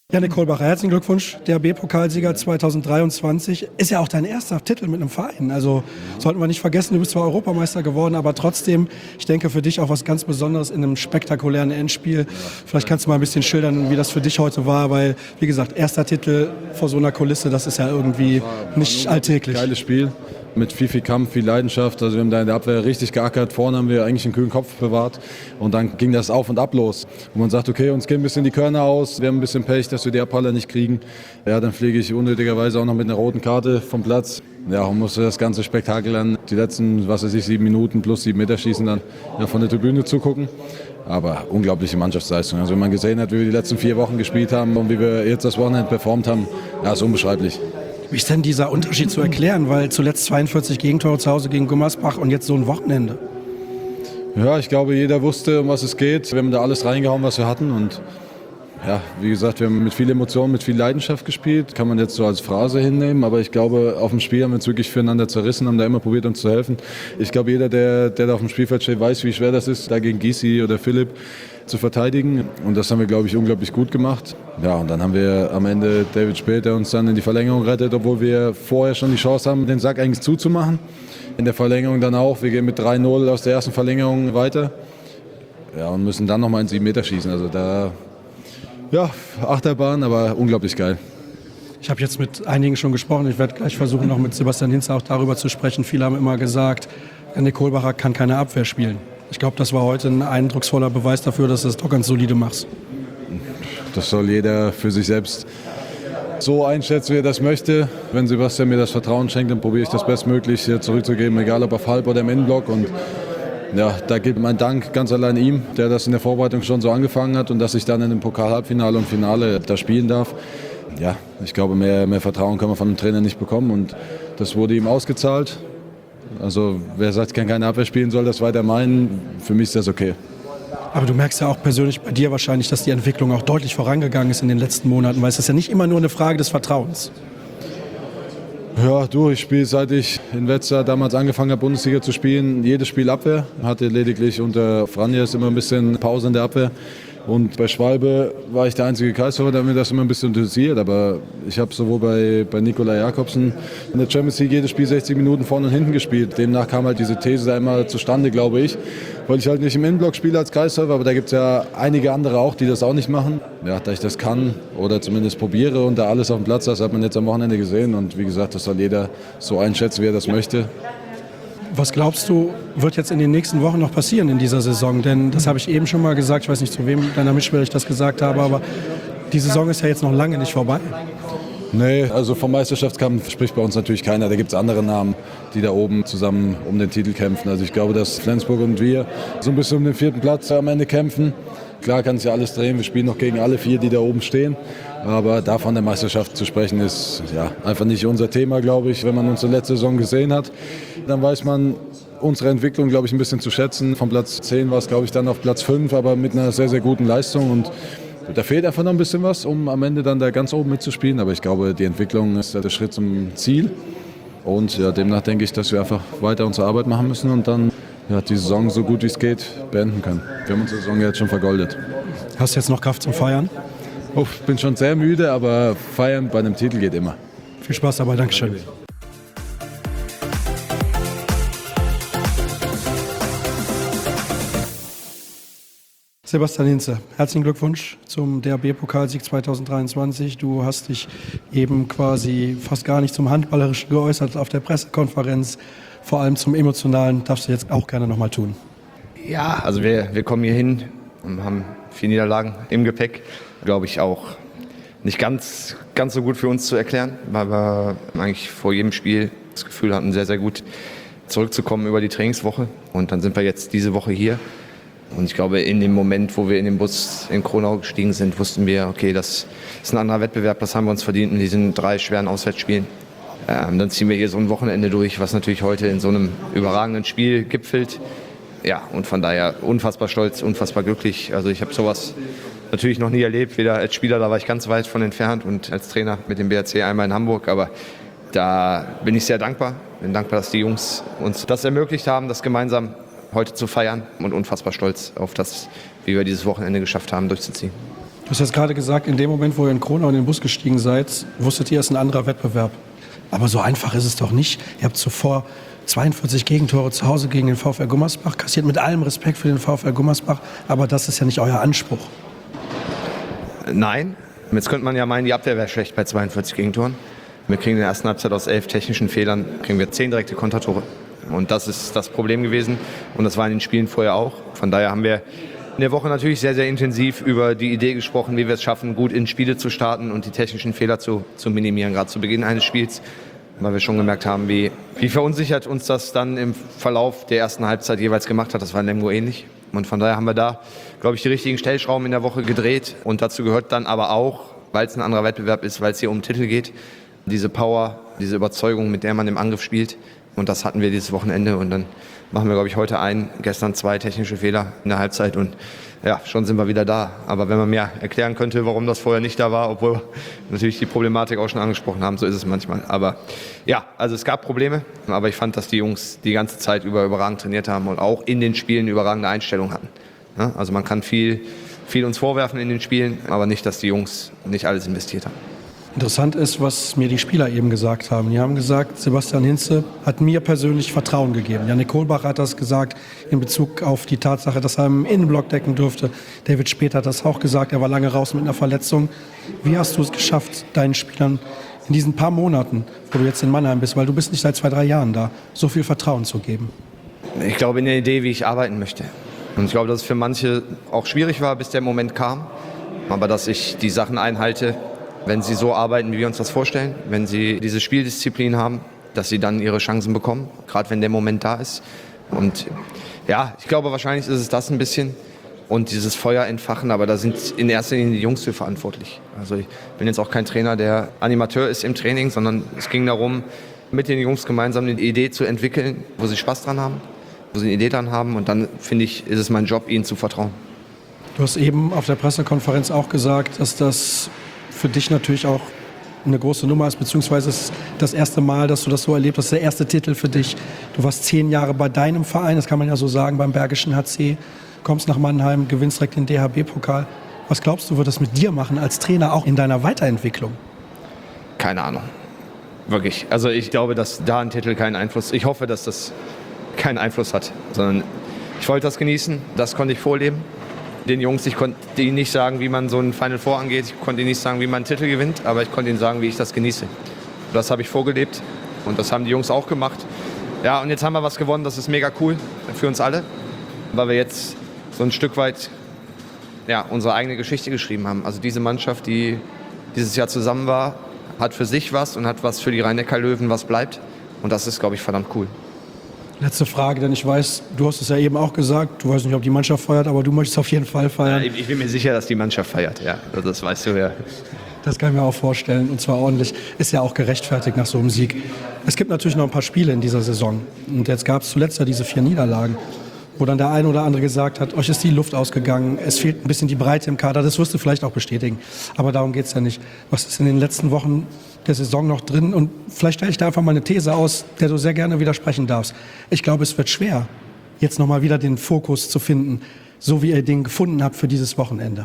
Janik Kohlbacher, herzlichen Glückwunsch, D H B-Pokalsieger zweitausenddreiundzwanzig. Ist ja auch dein erster Titel mit einem Verein. Also sollten wir nicht vergessen, du bist zwar Europameister geworden, aber trotzdem, ich denke für dich auch was ganz Besonderes in einem spektakulären Endspiel. Vielleicht kannst du mal ein bisschen schildern, wie das für dich heute war, weil, wie gesagt, erster Titel vor so einer Kulisse, das ist ja irgendwie nicht alltäglich. Geiles Spiel. Mit viel, viel Kampf, viel Leidenschaft. Also wir haben da in der Abwehr richtig geackert. Vorne haben wir eigentlich einen kühlen Kopf bewahrt. Und dann ging das auf und ab los. Und man sagt, okay, uns gehen ein bisschen die Körner aus. Wir haben ein bisschen Pech, dass wir die Abhaller nicht kriegen. Ja, dann fliege ich unnötigerweise auch noch mit einer roten Karte vom Platz. Ja, und musste das ganze Spektakel dann die letzten, was weiß ich, sieben Minuten plus sieben Meter schießen dann ja, von der Tribüne zugucken. Aber unglaubliche Mannschaftsleistung. Also wenn man gesehen hat, wie wir die letzten vier Wochen gespielt haben und wie wir jetzt das Wochenende performt haben, ja, ist unbeschreiblich. Wie ist denn dieser Unterschied zu erklären? Weil zuletzt zweiundvierzig Gegentore zu Hause gegen Gummersbach und jetzt so ein Wochenende. Ja, ich glaube, jeder wusste, um was es geht. Wir haben da alles reingehauen, was wir hatten. Und ja, wie gesagt, wir haben mit viel Emotion, mit viel Leidenschaft gespielt. Kann man jetzt so als Phrase hinnehmen. Aber ich glaube, auf dem Spiel haben wir uns wirklich füreinander zerrissen, haben da immer probiert, uns zu helfen. Ich glaube, jeder, der, der da auf dem Spielfeld steht, weiß, wie schwer das ist, da gegen Gysi oder Philipp zu verteidigen. Und das haben wir, glaube ich, unglaublich gut gemacht. Ja, und dann haben wir am Ende David Späth, der uns dann in die Verlängerung rettet, obwohl wir vorher schon die Chance haben, den Sack eigentlich zuzumachen. In der Verlängerung dann auch. Wir gehen mit drei null aus der ersten Verlängerung weiter. Ja, und müssen dann nochmal in sieben Meter schießen. Also da, ja, Achterbahn, aber unglaublich geil. Ich habe jetzt mit einigen schon gesprochen. Ich werde gleich versuchen, noch mit Sebastian Hinze auch darüber zu sprechen. Viele haben immer gesagt, Janik Kohlbacher kann keine Abwehr spielen. Ich glaube, das war heute ein eindrucksvoller Beweis dafür, dass du das doch ganz solide machst. Das soll jeder für sich selbst so einschätzen, wie er das möchte. Wenn Sebastian mir das Vertrauen schenkt, dann probiere ich das bestmöglich zurückzugeben, egal ob auf Halb oder im Innenblock. Und ja, da geht mein Dank ganz allein ihm, der das in der Vorbereitung schon so angefangen hat und dass ich dann in dem Pokal-Halbfinale und Finale da spielen darf. Ja, ich glaube, mehr, mehr Vertrauen kann man von dem Trainer nicht bekommen und das wurde ihm ausgezahlt. Also wer sagt, kann keine Abwehr spielen, soll das weiter meinen. Für mich ist das okay. Aber du merkst ja auch persönlich bei dir wahrscheinlich, dass die Entwicklung auch deutlich vorangegangen ist in den letzten Monaten, weil es ist ja nicht immer nur eine Frage des Vertrauens. Ja, du, ich spiele, seit ich in Wetzlar damals angefangen habe, Bundesliga zu spielen, jedes Spiel Abwehr. Hatte lediglich unter Franjes immer ein bisschen Pause in der Abwehr. Und bei Schwalbe war ich der einzige Kreisläufer, der mir das immer ein bisschen interessiert. Aber ich habe sowohl bei, bei Nikolai Jakobsen in der Champions League jedes Spiel sechzig Minuten vorne und hinten gespielt. Demnach kam halt diese These da immer zustande, glaube ich. Weil ich halt nicht im Innenblock spiele als Kreisläufer, aber da gibt es ja einige andere auch, die das auch nicht machen. Ja, da ich das kann oder zumindest probiere und da alles auf dem Platz ist, hat man jetzt am Wochenende gesehen. Und wie gesagt, das soll jeder so einschätzen, wie er das möchte. Was glaubst du, wird jetzt in den nächsten Wochen noch passieren in dieser Saison? Denn das habe ich eben schon mal gesagt, ich weiß nicht, zu wem deiner Mitspieler ich das gesagt habe, aber die Saison ist ja jetzt noch lange nicht vorbei. Nee, also vom Meisterschaftskampf spricht bei uns natürlich keiner. Da gibt es andere Namen, die da oben zusammen um den Titel kämpfen. Also ich glaube, dass Flensburg und wir so ein bisschen um den vierten Platz am Ende kämpfen. Klar kann sich ja alles drehen, wir spielen noch gegen alle vier, die da oben stehen. Aber davon der Meisterschaft zu sprechen, ist ja einfach nicht unser Thema, glaube ich. Wenn man unsere letzte Saison gesehen hat, dann weiß man unsere Entwicklung, glaube ich, ein bisschen zu schätzen. Von Platz zehn war es, glaube ich, dann auf Platz fünf, aber mit einer sehr, sehr guten Leistung. Und da fehlt einfach noch ein bisschen was, um am Ende dann da ganz oben mitzuspielen. Aber ich glaube, die Entwicklung ist der Schritt zum Ziel. Und ja, demnach denke ich, dass wir einfach weiter unsere Arbeit machen müssen und dann ja, die Saison so gut wie es geht beenden können. Wir haben unsere Saison jetzt schon vergoldet. Hast du jetzt noch Kraft zum Feiern? Oh, ich bin schon sehr müde, aber feiern bei einem Titel geht immer. Viel Spaß dabei, Dankeschön. Sebastian Hinze, herzlichen Glückwunsch zum D H B-Pokalsieg zweitausenddreiundzwanzig. Du hast dich eben quasi fast gar nicht zum Handballerischen geäußert auf der Pressekonferenz. Vor allem zum Emotionalen darfst du jetzt auch gerne nochmal tun. Ja, also wir, wir kommen hier hin und haben vier Niederlagen im Gepäck. Glaube ich auch nicht ganz, ganz so gut für uns zu erklären, weil wir eigentlich vor jedem Spiel das Gefühl hatten, sehr, sehr gut zurückzukommen über die Trainingswoche. Und dann sind wir jetzt diese Woche hier. Und ich glaube, in dem Moment, wo wir in den Bus in Kronau gestiegen sind, wussten wir, okay, das ist ein anderer Wettbewerb, das haben wir uns verdient in diesen drei schweren Auswärtsspielen. Ähm, dann ziehen wir hier so ein Wochenende durch, was natürlich heute in so einem überragenden Spiel gipfelt. Ja, und von daher unfassbar stolz, unfassbar glücklich. Also ich habe sowas natürlich noch nie erlebt, weder als Spieler, da war ich ganz weit von entfernt, und als Trainer mit dem B R C einmal in Hamburg. Aber da bin ich sehr dankbar. Bin dankbar, dass die Jungs uns das ermöglicht haben, das gemeinsam heute zu feiern, und unfassbar stolz auf das, wie wir dieses Wochenende geschafft haben, durchzuziehen. Du hast jetzt gerade gesagt, in dem Moment, wo ihr in Kronau in den Bus gestiegen seid, wusstet ihr, es ist ein anderer Wettbewerb. Aber so einfach ist es doch nicht. Ihr habt zuvor zweiundvierzig Gegentore zu Hause gegen den VfR Gummersbach kassiert, mit allem Respekt für den VfR Gummersbach, aber das ist ja nicht euer Anspruch. Nein, jetzt könnte man ja meinen, die Abwehr wäre schlecht bei zweiundvierzig Gegentoren. Wir kriegen in der ersten Halbzeit aus elf technischen Fehlern, kriegen wir zehn direkte Kontertore. Und das ist das Problem gewesen und das war in den Spielen vorher auch. Von daher haben wir in der Woche natürlich sehr, sehr intensiv über die Idee gesprochen, wie wir es schaffen, gut in Spiele zu starten und die technischen Fehler zu, zu minimieren, gerade zu Beginn eines Spiels. Weil wir schon gemerkt haben, wie, wie verunsichert uns das dann im Verlauf der ersten Halbzeit jeweils gemacht hat. Das war in Lemgo ähnlich. Und von daher haben wir da, glaube ich, die richtigen Stellschrauben in der Woche gedreht. Und dazu gehört dann aber auch, weil es ein anderer Wettbewerb ist, weil es hier um den Titel geht, diese Power, diese Überzeugung, mit der man im Angriff spielt. Und das hatten wir dieses Wochenende. Und dann machen wir, glaube ich, heute ein, gestern zwei technische Fehler in der Halbzeit. Und ja, schon sind wir wieder da. Aber wenn man mir erklären könnte, warum das vorher nicht da war, obwohl wir natürlich die Problematik auch schon angesprochen haben, so ist es manchmal. Aber ja, also es gab Probleme. Aber ich fand, dass die Jungs die ganze Zeit über überragend trainiert haben und auch in den Spielen überragende Einstellungen hatten. Ja, also man kann viel, viel uns vorwerfen in den Spielen, aber nicht, dass die Jungs nicht alles investiert haben. Interessant ist, was mir die Spieler eben gesagt haben. Die haben gesagt, Sebastian Hinze hat mir persönlich Vertrauen gegeben. Janik Kohlbach hat das gesagt in Bezug auf die Tatsache, dass er im Innenblock decken durfte. David Späth hat das auch gesagt, er war lange raus mit einer Verletzung. Wie hast du es geschafft, deinen Spielern in diesen paar Monaten, wo du jetzt in Mannheim bist, weil du bist nicht seit zwei, drei Jahren da, so viel Vertrauen zu geben? Ich glaube in der Idee, wie ich arbeiten möchte. Und ich glaube, dass es für manche auch schwierig war, bis der Moment kam. Aber dass ich die Sachen einhalte, wenn sie so arbeiten, wie wir uns das vorstellen, wenn sie diese Spieldisziplin haben, dass sie dann ihre Chancen bekommen, gerade wenn der Moment da ist. Und ja, ich glaube, wahrscheinlich ist es das ein bisschen und dieses Feuer entfachen, aber da sind in erster Linie die Jungs für verantwortlich. Also ich bin jetzt auch kein Trainer, der Animateur ist im Training, sondern es ging darum, mit den Jungs gemeinsam eine Idee zu entwickeln, wo sie Spaß dran haben, wo sie eine Idee dran haben und dann, finde ich, ist es mein Job, ihnen zu vertrauen. Du hast eben auf der Pressekonferenz auch gesagt, dass das für dich natürlich auch eine große Nummer ist, beziehungsweise es ist das erste Mal, dass du das so erlebt hast, der erste Titel für dich. Du warst zehn Jahre bei deinem Verein, das kann man ja so sagen, beim Bergischen H C, kommst nach Mannheim, gewinnst direkt den D H B-Pokal. Was glaubst du, wird das mit dir machen als Trainer, auch in deiner Weiterentwicklung? Keine Ahnung, wirklich. Also ich glaube, dass da ein Titel keinen Einfluss, ich hoffe, dass das keinen Einfluss hat, sondern ich wollte das genießen, das konnte ich vorleben. Den Jungs, ich konnte ihnen nicht sagen, wie man so ein Final Four angeht. Ich konnte ihnen nicht sagen, wie man einen Titel gewinnt, aber ich konnte ihnen sagen, wie ich das genieße. Das habe ich vorgelebt und das haben die Jungs auch gemacht. Ja, und jetzt haben wir was gewonnen, das ist mega cool für uns alle, weil wir jetzt so ein Stück weit ja, unsere eigene Geschichte geschrieben haben. Also diese Mannschaft, die dieses Jahr zusammen war, hat für sich was und hat was für die Rhein-Neckar-Löwen, was bleibt. Und das ist, glaube ich, verdammt cool. Letzte Frage, denn ich weiß, du hast es ja eben auch gesagt, du weißt nicht, ob die Mannschaft feiert, aber du möchtest auf jeden Fall feiern. Ja, ich bin mir sicher, dass die Mannschaft feiert, ja, also das weißt du ja. Das kann ich mir auch vorstellen und zwar ordentlich. Ist ja auch gerechtfertigt nach so einem Sieg. Es gibt natürlich noch ein paar Spiele in dieser Saison und jetzt gab es zuletzt ja diese vier Niederlagen, wo dann der eine oder andere gesagt hat, euch ist die Luft ausgegangen, es fehlt ein bisschen die Breite im Kader, das wirst du vielleicht auch bestätigen, aber darum geht es ja nicht. Was ist in den letzten Wochen der Saison noch drin? Und vielleicht stelle ich da einfach mal eine These aus, der du sehr gerne widersprechen darfst. Ich glaube, es wird schwer, jetzt nochmal wieder den Fokus zu finden, so wie ihr den gefunden habt für dieses Wochenende.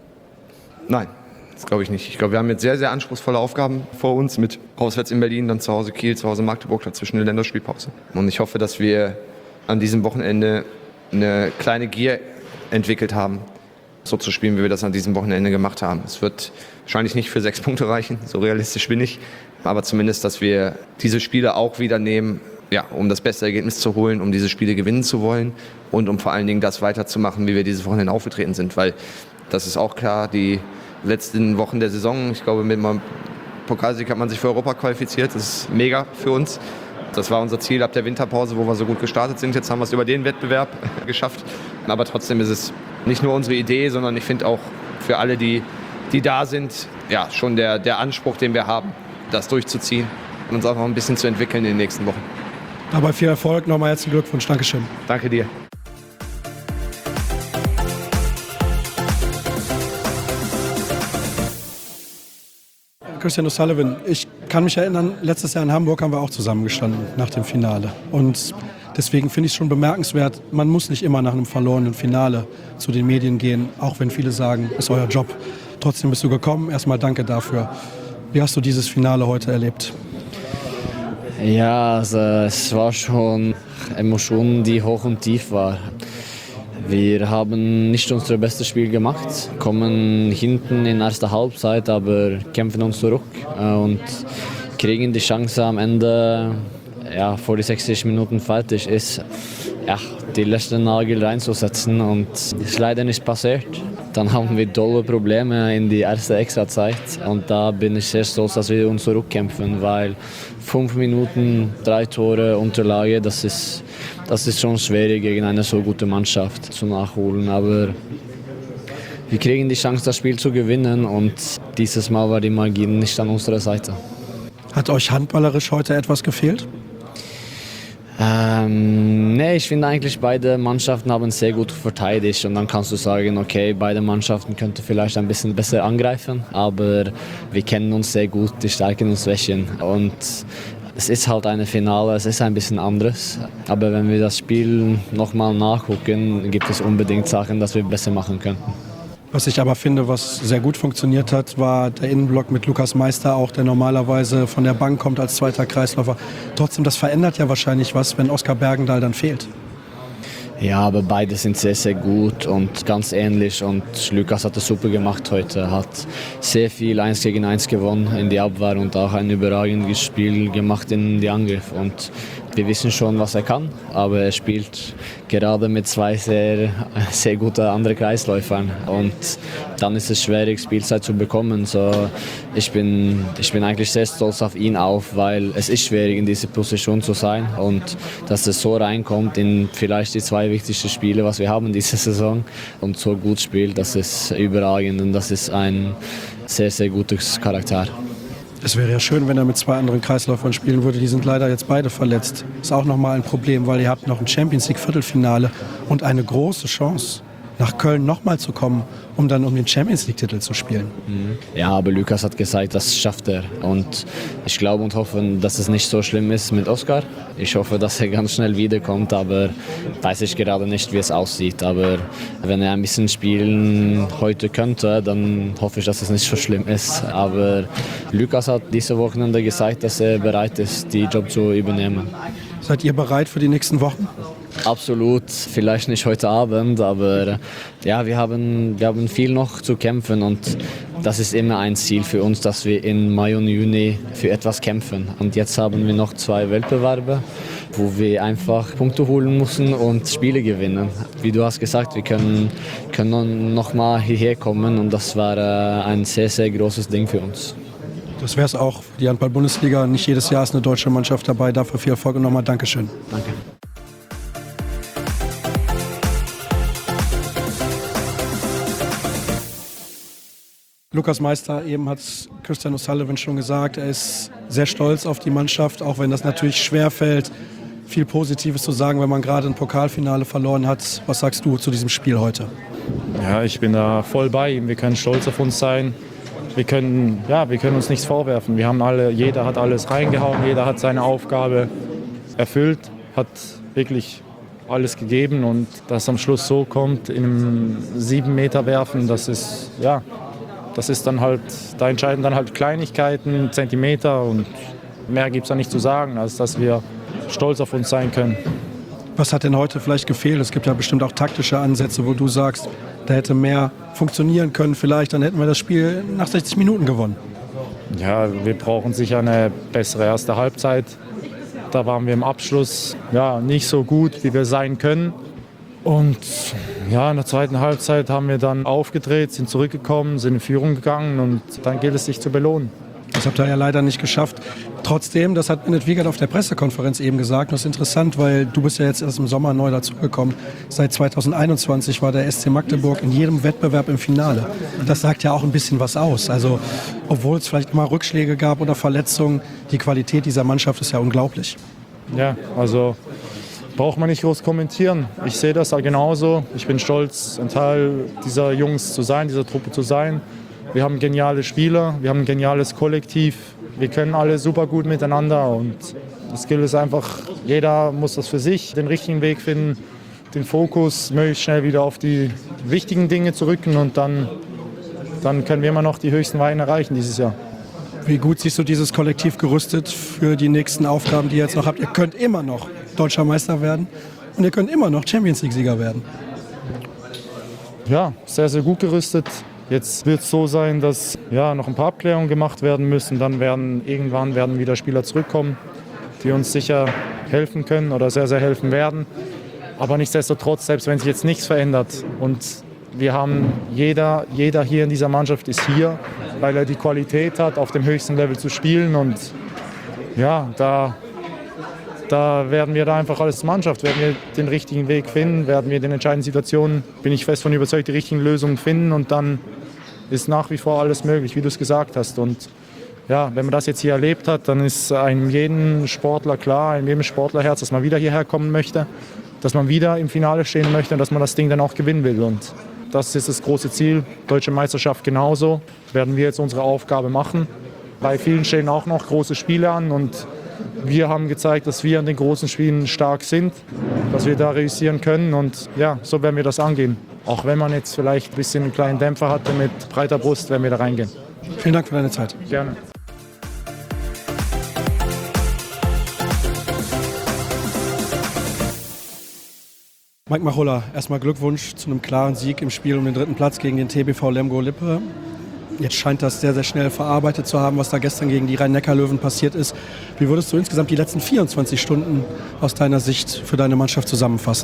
Nein, das glaube ich nicht. Ich glaube, wir haben jetzt sehr, sehr anspruchsvolle Aufgaben vor uns mit auswärts in Berlin, dann zu Hause Kiel, zu Hause Magdeburg, dazwischen eine Länderspielpause. Und ich hoffe, dass wir an diesem Wochenende eine kleine Gier entwickelt haben, so zu spielen, wie wir das an diesem Wochenende gemacht haben. Es wird wahrscheinlich nicht für sechs Punkte reichen, so realistisch bin ich, aber zumindest, dass wir diese Spiele auch wieder nehmen, ja, um das beste Ergebnis zu holen, um diese Spiele gewinnen zu wollen und um vor allen Dingen das weiterzumachen, wie wir dieses Wochenende aufgetreten sind, weil das ist auch klar, die letzten Wochen der Saison, ich glaube, mit einem Pokalsieg hat man sich für Europa qualifiziert, das ist mega für uns. Das war unser Ziel ab der Winterpause, wo wir so gut gestartet sind. Jetzt haben wir es über den Wettbewerb geschafft. Aber trotzdem ist es nicht nur unsere Idee, sondern ich finde auch für alle, die, die da sind, ja, schon der, der Anspruch, den wir haben, das durchzuziehen und uns auch noch ein bisschen zu entwickeln in den nächsten Wochen. Aber viel Erfolg, nochmal herzlichen Glückwunsch. Dankeschön. Danke dir. Christian O'Sullivan, ich kann mich erinnern, letztes Jahr in Hamburg haben wir auch zusammengestanden nach dem Finale. Und deswegen finde ich es schon bemerkenswert, man muss nicht immer nach einem verlorenen Finale zu den Medien gehen, auch wenn viele sagen, ist euer Job. Trotzdem bist du gekommen. Erstmal danke dafür. Wie hast du dieses Finale heute erlebt? Ja, also es war schon Emotionen, die hoch und tief waren. Wir haben nicht unser bestes Spiel gemacht, kommen hinten in erster Halbzeit, aber kämpfen uns zurück und kriegen die Chance am Ende, ja, vor die sechzig Minuten fertig ist, ja, die letzten Nagel reinzusetzen, und das ist leider nicht passiert. Dann haben wir dolle Probleme in die erste Extrazeit, und da bin ich sehr stolz, dass wir uns zurückkämpfen, weil fünf Minuten, drei Tore Unterlage, das ist, das ist schon schwierig gegen eine so gute Mannschaft zu nachholen, aber wir kriegen die Chance, das Spiel zu gewinnen, und dieses Mal war die Magie nicht an unserer Seite. Hat euch handballerisch heute etwas gefehlt? Ähm, nee, ich finde eigentlich, beide Mannschaften haben sehr gut verteidigt, und dann kannst du sagen, okay, beide Mannschaften könnten vielleicht ein bisschen besser angreifen, aber wir kennen uns sehr gut, die Stärken und Schwächen, und es ist halt ein Finale, es ist ein bisschen anderes, aber wenn wir das Spiel nochmal nachgucken, gibt es unbedingt Sachen, dass wir besser machen könnten. Was ich aber finde, was sehr gut funktioniert hat, war der Innenblock mit Lukas Meister auch, der normalerweise von der Bank kommt als zweiter Kreisläufer. Trotzdem, das verändert ja wahrscheinlich was, wenn Oskar Bergendahl dann fehlt. Ja, aber beide sind sehr, sehr gut und ganz ähnlich, und Lukas hat es super gemacht heute, hat sehr viel eins gegen eins gewonnen in die Abwehr und auch ein überragendes Spiel gemacht in die Angriff, und wir wissen schon, was er kann, aber er spielt gerade mit zwei sehr, sehr guten anderen Kreisläufern, und dann ist es schwierig, Spielzeit zu bekommen. So, ich bin, ich bin eigentlich sehr stolz auf ihn auch, weil es ist schwierig, in dieser Position zu sein, und dass es so reinkommt in vielleicht die zwei wichtigsten Spiele, was wir haben diese Saison, und so gut spielt, das ist überragend, und das ist ein sehr, sehr gutes Charakter. Es wäre ja schön, wenn er mit zwei anderen Kreisläufern spielen würde. Die sind leider jetzt beide verletzt. Ist auch nochmal ein Problem, weil ihr habt noch ein Champions League Viertelfinale und eine große Chance, nach Köln nochmal zu kommen, um dann um den Champions League Titel zu spielen. Ja, aber Lukas hat gesagt, das schafft er, und ich glaube und hoffe, dass es nicht so schlimm ist mit Oskar. Ich hoffe, dass er ganz schnell wiederkommt, aber weiß ich gerade nicht, wie es aussieht. Aber wenn er ein bisschen spielen heute könnte, dann hoffe ich, dass es nicht so schlimm ist. Aber Lukas hat diese Wochenende gesagt, dass er bereit ist, die Job zu übernehmen. Seid ihr bereit für die nächsten Wochen? Absolut, vielleicht nicht heute Abend, aber ja, wir haben, wir haben viel noch zu kämpfen, und das ist immer ein Ziel für uns, dass wir im Mai und Juni für etwas kämpfen. Und jetzt haben wir noch zwei Wettbewerbe, wo wir einfach Punkte holen müssen und Spiele gewinnen. Wie du hast gesagt, wir können, können noch mal hierher kommen, und das war ein sehr, sehr großes Ding für uns. Das wäre es auch. Die Handball-Bundesliga, nicht jedes Jahr ist eine deutsche Mannschaft dabei. Dafür viel Erfolg und nochmal Dankeschön. Danke. Lukas Meister, eben hat Christian O'Sullivan schon gesagt, er ist sehr stolz auf die Mannschaft, auch wenn das natürlich schwerfällt, viel Positives zu sagen, wenn man gerade ein Pokalfinale verloren hat. Was sagst du zu diesem Spiel heute? Ja, ich bin da voll bei ihm. Wir können stolz auf uns sein. Wir können, ja, wir können uns nichts vorwerfen. Wir haben alle, jeder hat alles reingehauen, jeder hat seine Aufgabe erfüllt, hat wirklich alles gegeben, und dass am Schluss so kommt, in einem sieben Meter werfen, das ist, ja, das ist dann halt, da entscheiden dann halt Kleinigkeiten, Zentimeter, und mehr gibt es da nicht zu sagen, als dass wir stolz auf uns sein können. Was hat denn heute vielleicht gefehlt? Es gibt ja bestimmt auch taktische Ansätze, wo du sagst, da hätte mehr funktionieren können vielleicht, dann hätten wir das Spiel nach sechzig Minuten gewonnen. Ja, wir brauchen sicher eine bessere erste Halbzeit. Da waren wir im Abschluss ja, nicht so gut, wie wir sein können. Und ja, in der zweiten Halbzeit haben wir dann aufgedreht, sind zurückgekommen, sind in Führung gegangen, und dann gilt es, sich zu belohnen. Das habt ihr ja leider nicht geschafft. Trotzdem, das hat Bennett Wiegert auf der Pressekonferenz eben gesagt. Das ist interessant, weil du bist ja jetzt erst im Sommer neu dazugekommen. Seit zweitausendeinundzwanzig war der S C Magdeburg in jedem Wettbewerb im Finale. Das sagt ja auch ein bisschen was aus. Also, obwohl es vielleicht mal Rückschläge gab oder Verletzungen, die Qualität dieser Mannschaft ist ja unglaublich. Ja, also braucht man nicht groß kommentieren. Ich sehe das ja genauso. Ich bin stolz, ein Teil dieser Jungs zu sein, dieser Truppe zu sein. Wir haben geniale Spieler, wir haben ein geniales Kollektiv. Wir können alle super gut miteinander, und das gilt es einfach, jeder muss das für sich, den richtigen Weg finden, den Fokus möglichst schnell wieder auf die wichtigen Dinge zu rücken, und dann dann können wir immer noch die höchsten Weiten erreichen dieses Jahr. Wie gut siehst du dieses Kollektiv gerüstet für die nächsten Aufgaben, die ihr jetzt noch habt? Ihr könnt immer noch Deutscher Meister werden und ihr könnt immer noch Champions League-Sieger werden. Ja, sehr, sehr gut gerüstet. Jetzt wird es so sein, dass ja, noch ein paar Abklärungen gemacht werden müssen. Dann werden irgendwann werden wieder Spieler zurückkommen, die uns sicher helfen können oder sehr, sehr helfen werden. Aber nichtsdestotrotz, selbst wenn sich jetzt nichts verändert und wir haben, jeder, jeder hier in dieser Mannschaft ist hier, weil er die Qualität hat, auf dem höchsten Level zu spielen. Und ja, da, da werden wir da einfach als Mannschaft, werden wir den richtigen Weg finden, werden wir in den entscheidenden Situationen, bin ich fest von überzeugt, die richtigen Lösungen finden. Und dann ist nach wie vor alles möglich, wie du es gesagt hast. Und ja, wenn man das jetzt hier erlebt hat, dann ist einem jeden Sportler klar, einem jedem Sportlerherz, dass man wieder hierher kommen möchte, dass man wieder im Finale stehen möchte und dass man das Ding dann auch gewinnen will. Und das ist das große Ziel. Deutsche Meisterschaft genauso. Werden wir jetzt unsere Aufgabe machen. Bei vielen stehen auch noch große Spiele an und wir haben gezeigt, dass wir in den großen Spielen stark sind, dass wir da reüssieren können und ja, so werden wir das angehen. Auch wenn man jetzt vielleicht ein bisschen einen kleinen Dämpfer hatte mit breiter Brust, werden wir da reingehen. Vielen Dank für deine Zeit. Gerne. Mike Machulla, erstmal Glückwunsch zu einem klaren Sieg im Spiel um den dritten Platz gegen den T B V Lemgo-Lippe. Jetzt scheint das sehr, sehr schnell verarbeitet zu haben, was da gestern gegen die Rhein-Neckar-Löwen passiert ist. Wie würdest du insgesamt die letzten vierundzwanzig Stunden aus deiner Sicht für deine Mannschaft zusammenfassen?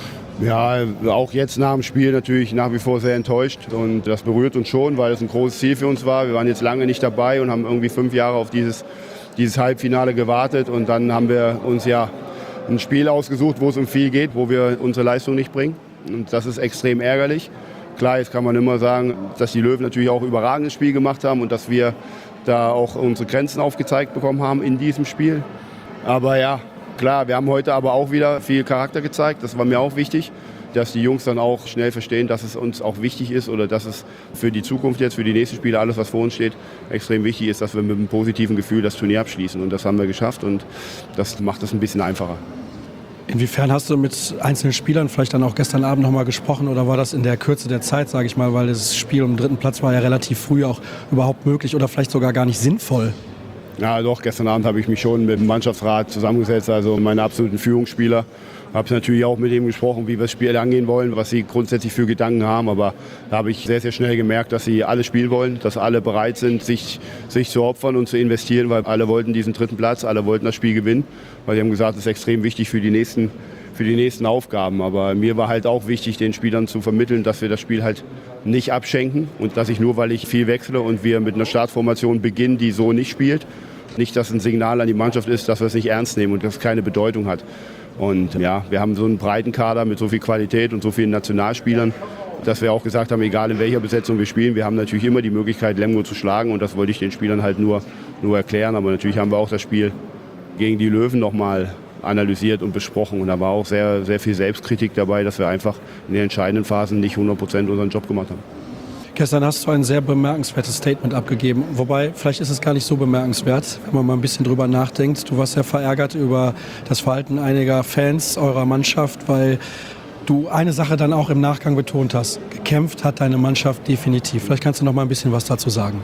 Ja, auch jetzt nach dem Spiel natürlich nach wie vor sehr enttäuscht und das berührt uns schon, weil es ein großes Ziel für uns war. Wir waren jetzt lange nicht dabei und haben irgendwie fünf Jahre auf dieses, dieses Halbfinale gewartet und dann haben wir uns ja ein Spiel ausgesucht, wo es um viel geht, wo wir unsere Leistung nicht bringen. Und das ist extrem ärgerlich. Klar, jetzt kann man immer sagen, dass die Löwen natürlich auch ein überragendes Spiel gemacht haben und dass wir da auch unsere Grenzen aufgezeigt bekommen haben in diesem Spiel. Aber ja, klar, wir haben heute aber auch wieder viel Charakter gezeigt. Das war mir auch wichtig, dass die Jungs dann auch schnell verstehen, dass es uns auch wichtig ist oder dass es für die Zukunft jetzt, für die nächsten Spiele, alles was vor uns steht, extrem wichtig ist, dass wir mit einem positiven Gefühl das Turnier abschließen. Und das haben wir geschafft und das macht es ein bisschen einfacher. Inwiefern hast du mit einzelnen Spielern vielleicht dann auch gestern Abend noch mal gesprochen oder war das in der Kürze der Zeit, sage ich mal, weil das Spiel um den dritten Platz war ja relativ früh auch überhaupt möglich oder vielleicht sogar gar nicht sinnvoll? Ja doch, gestern Abend habe ich mich schon mit dem Mannschaftsrat zusammengesetzt, also meine absoluten Führungsspieler. Habe natürlich auch mit ihm gesprochen, wie wir das Spiel angehen wollen, was sie grundsätzlich für Gedanken haben. Aber da habe ich sehr, sehr schnell gemerkt, dass sie alle spielen wollen, dass alle bereit sind, sich, sich zu opfern und zu investieren, weil alle wollten diesen dritten Platz, alle wollten das Spiel gewinnen. Weil sie haben gesagt, das ist extrem wichtig für die nächsten, für die nächsten Aufgaben. Aber mir war halt auch wichtig, den Spielern zu vermitteln, dass wir das Spiel halt nicht abschenken und dass ich nur, weil ich viel wechsle und wir mit einer Startformation beginnen, die so nicht spielt, nicht, dass ein Signal an die Mannschaft ist, dass wir es nicht ernst nehmen und dass es keine Bedeutung hat. Und ja, wir haben so einen breiten Kader mit so viel Qualität und so vielen Nationalspielern, dass wir auch gesagt haben, egal in welcher Besetzung wir spielen, wir haben natürlich immer die Möglichkeit, Lemgo zu schlagen. Und das wollte ich den Spielern halt nur, nur erklären. Aber natürlich haben wir auch das Spiel gegen die Löwen nochmal analysiert und besprochen. Und da war auch sehr, sehr viel Selbstkritik dabei, dass wir einfach in den entscheidenden Phasen nicht hundert Prozent unseren Job gemacht haben. Gestern hast du ein sehr bemerkenswertes Statement abgegeben. Wobei, vielleicht ist es gar nicht so bemerkenswert, wenn man mal ein bisschen drüber nachdenkt. Du warst sehr verärgert über das Verhalten einiger Fans eurer Mannschaft, weil du eine Sache dann auch im Nachgang betont hast. Gekämpft hat deine Mannschaft definitiv. Vielleicht kannst du noch mal ein bisschen was dazu sagen.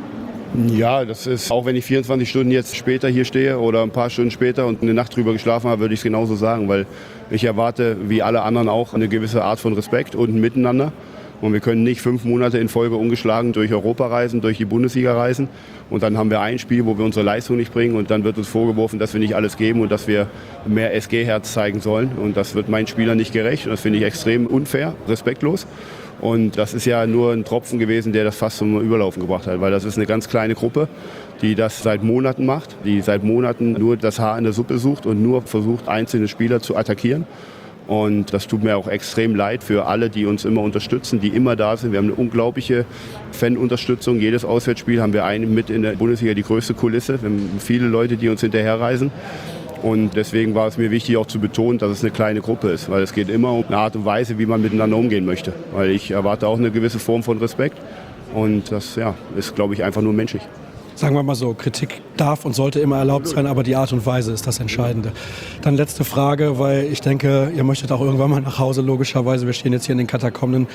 Ja, das ist, auch wenn ich vierundzwanzig Stunden jetzt später hier stehe oder ein paar Stunden später und eine Nacht drüber geschlafen habe, würde ich es genauso sagen, weil ich erwarte, wie alle anderen auch, eine gewisse Art von Respekt und ein Miteinander. Und wir können nicht fünf Monate in Folge ungeschlagen durch Europa reisen, durch die Bundesliga reisen. Und dann haben wir ein Spiel, wo wir unsere Leistung nicht bringen. Und dann wird uns vorgeworfen, dass wir nicht alles geben und dass wir mehr S G-Herz zeigen sollen. Und das wird meinen Spielern nicht gerecht. Und das finde ich extrem unfair, respektlos. Und das ist ja nur ein Tropfen gewesen, der das fast zum Überlaufen gebracht hat. Weil das ist eine ganz kleine Gruppe, die das seit Monaten macht. Die seit Monaten nur das Haar in der Suppe sucht und nur versucht, einzelne Spieler zu attackieren. Und das tut mir auch extrem leid für alle, die uns immer unterstützen, die immer da sind. Wir haben eine unglaubliche Fanunterstützung. Jedes Auswärtsspiel haben wir einen mit in der Bundesliga, die größte Kulisse. Wir haben viele Leute, die uns hinterherreisen. Und deswegen war es mir wichtig, auch zu betonen, dass es eine kleine Gruppe ist. Weil es geht immer um eine Art und Weise, wie man miteinander umgehen möchte. Weil ich erwarte auch eine gewisse Form von Respekt. Und das ja, ist, glaube ich, einfach nur menschlich. Sagen wir mal so, Kritik darf und sollte immer erlaubt sein, aber die Art und Weise ist das Entscheidende. Dann letzte Frage, weil ich denke, ihr möchtet auch irgendwann mal nach Hause, logischerweise. Wir stehen jetzt hier in den Katakomben.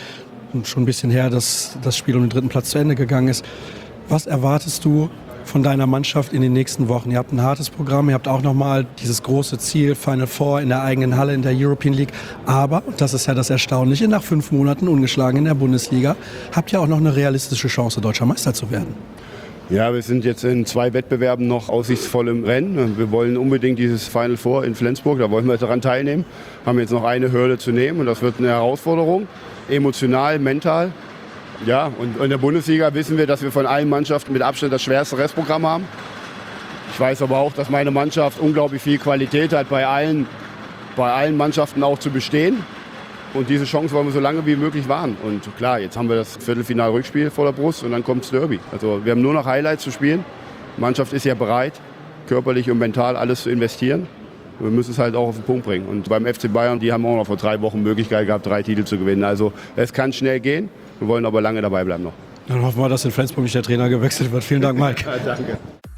schon ein bisschen her, dass das Spiel um den dritten Platz zu Ende gegangen ist. Was erwartest du von deiner Mannschaft in den nächsten Wochen? Ihr habt ein hartes Programm, ihr habt auch nochmal dieses große Ziel, Final Four in der eigenen Halle in der European League. Aber, und das ist ja das Erstaunliche, nach fünf Monaten ungeschlagen in der Bundesliga, habt ihr auch noch eine realistische Chance, deutscher Meister zu werden. Ja, wir sind jetzt in zwei Wettbewerben noch aussichtsvoll im Rennen. Wir wollen unbedingt dieses Final Four in Flensburg, da wollen wir daran teilnehmen. Haben jetzt noch eine Hürde zu nehmen und das wird eine Herausforderung, emotional, mental. Ja, und in der Bundesliga wissen wir, dass wir von allen Mannschaften mit Abstand das schwerste Restprogramm haben. Ich weiß aber auch, dass meine Mannschaft unglaublich viel Qualität hat, bei allen, bei allen Mannschaften auch zu bestehen. Und diese Chance wollen wir so lange wie möglich wahren. Und klar, jetzt haben wir das Viertelfinal-Rückspiel vor der Brust und dann kommt das Derby. Also wir haben nur noch Highlights zu spielen. Die Mannschaft ist ja bereit, körperlich und mental alles zu investieren. Wir müssen es halt auch auf den Punkt bringen. Und beim F C Bayern, die haben auch noch vor drei Wochen Möglichkeit gehabt, drei Titel zu gewinnen. Also es kann schnell gehen. Wir wollen aber lange dabei bleiben noch. Dann hoffen wir, dass in Flensburg nicht der Trainer gewechselt wird. Vielen Dank, Mike. Ja, danke.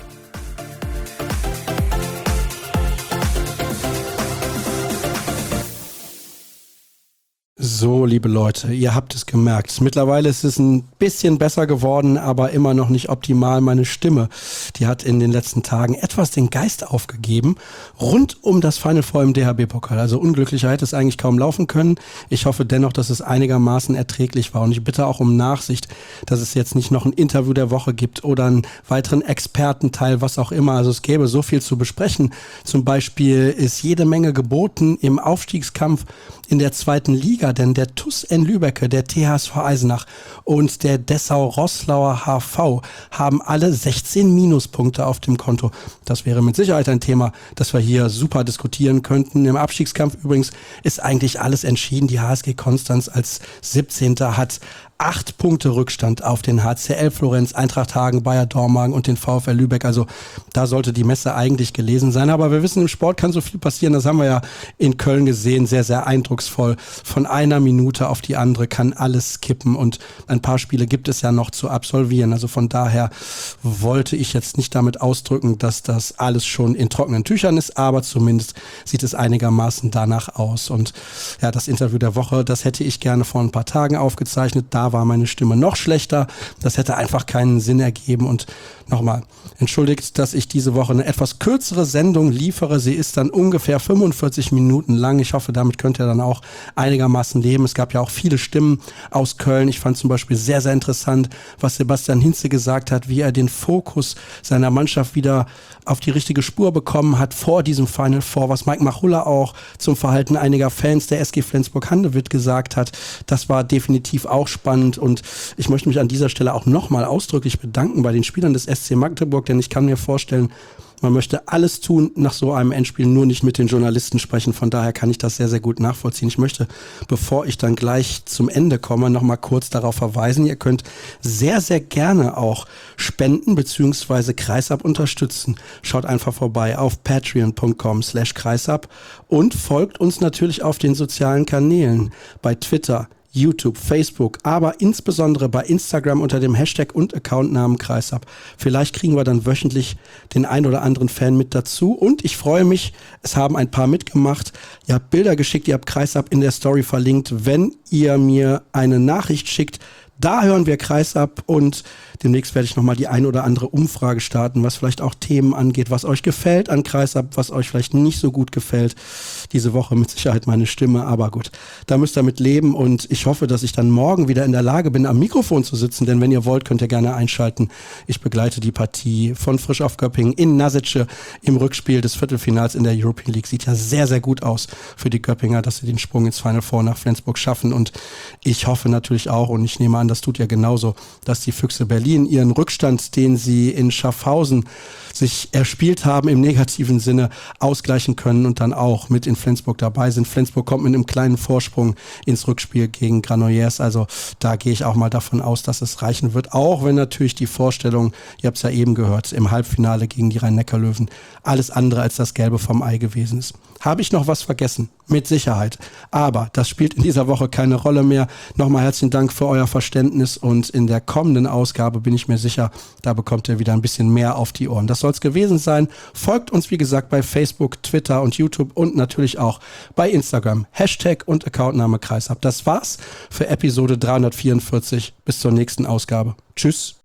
So, liebe Leute, ihr habt es gemerkt. Mittlerweile ist es ein bisschen besser geworden, aber immer noch nicht optimal. Meine Stimme, die hat in den letzten Tagen etwas den Geist aufgegeben. Rund um das Final Four im D H B-Pokal. Also unglücklicher hätte es eigentlich kaum laufen können. Ich hoffe dennoch, dass es einigermaßen erträglich war. Und ich bitte auch um Nachsicht, dass es jetzt nicht noch ein Interview der Woche gibt oder einen weiteren Expertenteil, was auch immer. Also es gäbe so viel zu besprechen. Zum Beispiel ist jede Menge geboten im Aufstiegskampf in der zweiten Liga, denn der T U S N Lübbecke, der T H S V Eisenach und der Dessau-Roßlauer H V haben alle sechzehn Minuspunkte auf dem Konto. Das wäre mit Sicherheit ein Thema, das wir hier super diskutieren könnten. Im Abstiegskampf übrigens ist eigentlich alles entschieden. Die H S G Konstanz als siebzehnter hat acht Punkte Rückstand auf den H C L Florenz, Eintracht Hagen, Bayer Dormagen und den VfL Lübeck. Also da sollte die Messe eigentlich gelesen sein. Aber wir wissen, im Sport kann so viel passieren. Das haben wir ja in Köln gesehen. Sehr, sehr eindrucksvoll. Von einer Minute auf die andere kann alles kippen. Und ein paar Spiele gibt es ja noch zu absolvieren. Also von daher wollte ich jetzt nicht damit ausdrücken, dass das alles schon in trockenen Tüchern ist. Aber zumindest sieht es einigermaßen danach aus. Und ja, das Interview der Woche, das hätte ich gerne vor ein paar Tagen aufgezeichnet. Da war meine Stimme noch schlechter. Das hätte einfach keinen Sinn ergeben. Und nochmal, entschuldigt, dass ich diese Woche eine etwas kürzere Sendung liefere. Sie ist dann ungefähr fünfundvierzig Minuten lang. Ich hoffe, damit könnt ihr dann auch einigermaßen leben. Es gab ja auch viele Stimmen aus Köln. Ich fand zum Beispiel sehr, sehr interessant, was Sebastian Hinze gesagt hat, wie er den Fokus seiner Mannschaft wieder auf die richtige Spur bekommen hat vor diesem Final Four, was Mike Machulla auch zum Verhalten einiger Fans der S G Flensburg-Handewitt gesagt hat. Das war definitiv auch spannend und ich möchte mich an dieser Stelle auch nochmal ausdrücklich bedanken bei den Spielern des S C Magdeburg, denn ich kann mir vorstellen, man möchte alles tun nach so einem Endspiel, nur nicht mit den Journalisten sprechen. Von daher kann ich das sehr, sehr gut nachvollziehen. Ich möchte, bevor ich dann gleich zum Ende komme, noch mal kurz darauf verweisen. Ihr könnt sehr, sehr gerne auch spenden bzw. Kreisab unterstützen. Schaut einfach vorbei auf patreon.com slash kreisab und folgt uns natürlich auf den sozialen Kanälen bei Twitter, YouTube, Facebook, aber insbesondere bei Instagram unter dem Hashtag und Accountnamen Kreisab. Vielleicht kriegen wir dann wöchentlich den ein oder anderen Fan mit dazu und ich freue mich, es haben ein paar mitgemacht. Ihr habt Bilder geschickt, ihr habt Kreisab in der Story verlinkt. Wenn ihr mir eine Nachricht schickt, da hören wir Kreisab und demnächst werde ich nochmal die ein oder andere Umfrage starten, was vielleicht auch Themen angeht, was euch gefällt an Kreisab, was euch vielleicht nicht so gut gefällt. Diese Woche mit Sicherheit meine Stimme, aber gut, da müsst ihr mit leben und ich hoffe, dass ich dann morgen wieder in der Lage bin, am Mikrofon zu sitzen, denn wenn ihr wollt, könnt ihr gerne einschalten. Ich begleite die Partie von Frisch auf Göppingen in Nasice im Rückspiel des Viertelfinals in der European League. Sieht ja sehr, sehr gut aus für die Göppinger, dass sie den Sprung ins Final Four nach Flensburg schaffen und ich hoffe natürlich auch und ich nehme an, das tut ja genauso, dass die Füchse Berlin ihren Rückstand, den sie in Schaffhausen sich erspielt haben, im negativen Sinne ausgleichen können und dann auch mit in Flensburg dabei sind. Flensburg kommt mit einem kleinen Vorsprung ins Rückspiel gegen Granollers. Also da gehe ich auch mal davon aus, dass es reichen wird. Auch wenn natürlich die Vorstellung, ihr habt es ja eben gehört, im Halbfinale gegen die Rhein-Neckar-Löwen alles andere als das Gelbe vom Ei gewesen ist. Habe ich noch was vergessen? Mit Sicherheit. Aber das spielt in dieser Woche keine Rolle mehr. Nochmal herzlichen Dank für euer Verständnis. Verständnis und in der kommenden Ausgabe bin ich mir sicher, da bekommt ihr wieder ein bisschen mehr auf die Ohren. Das soll es gewesen sein. Folgt uns, wie gesagt, bei Facebook, Twitter und YouTube und natürlich auch bei Instagram. Hashtag und Accountname Kreisab. Das war's für Episode dreihundertvierundvierzig. Bis zur nächsten Ausgabe. Tschüss.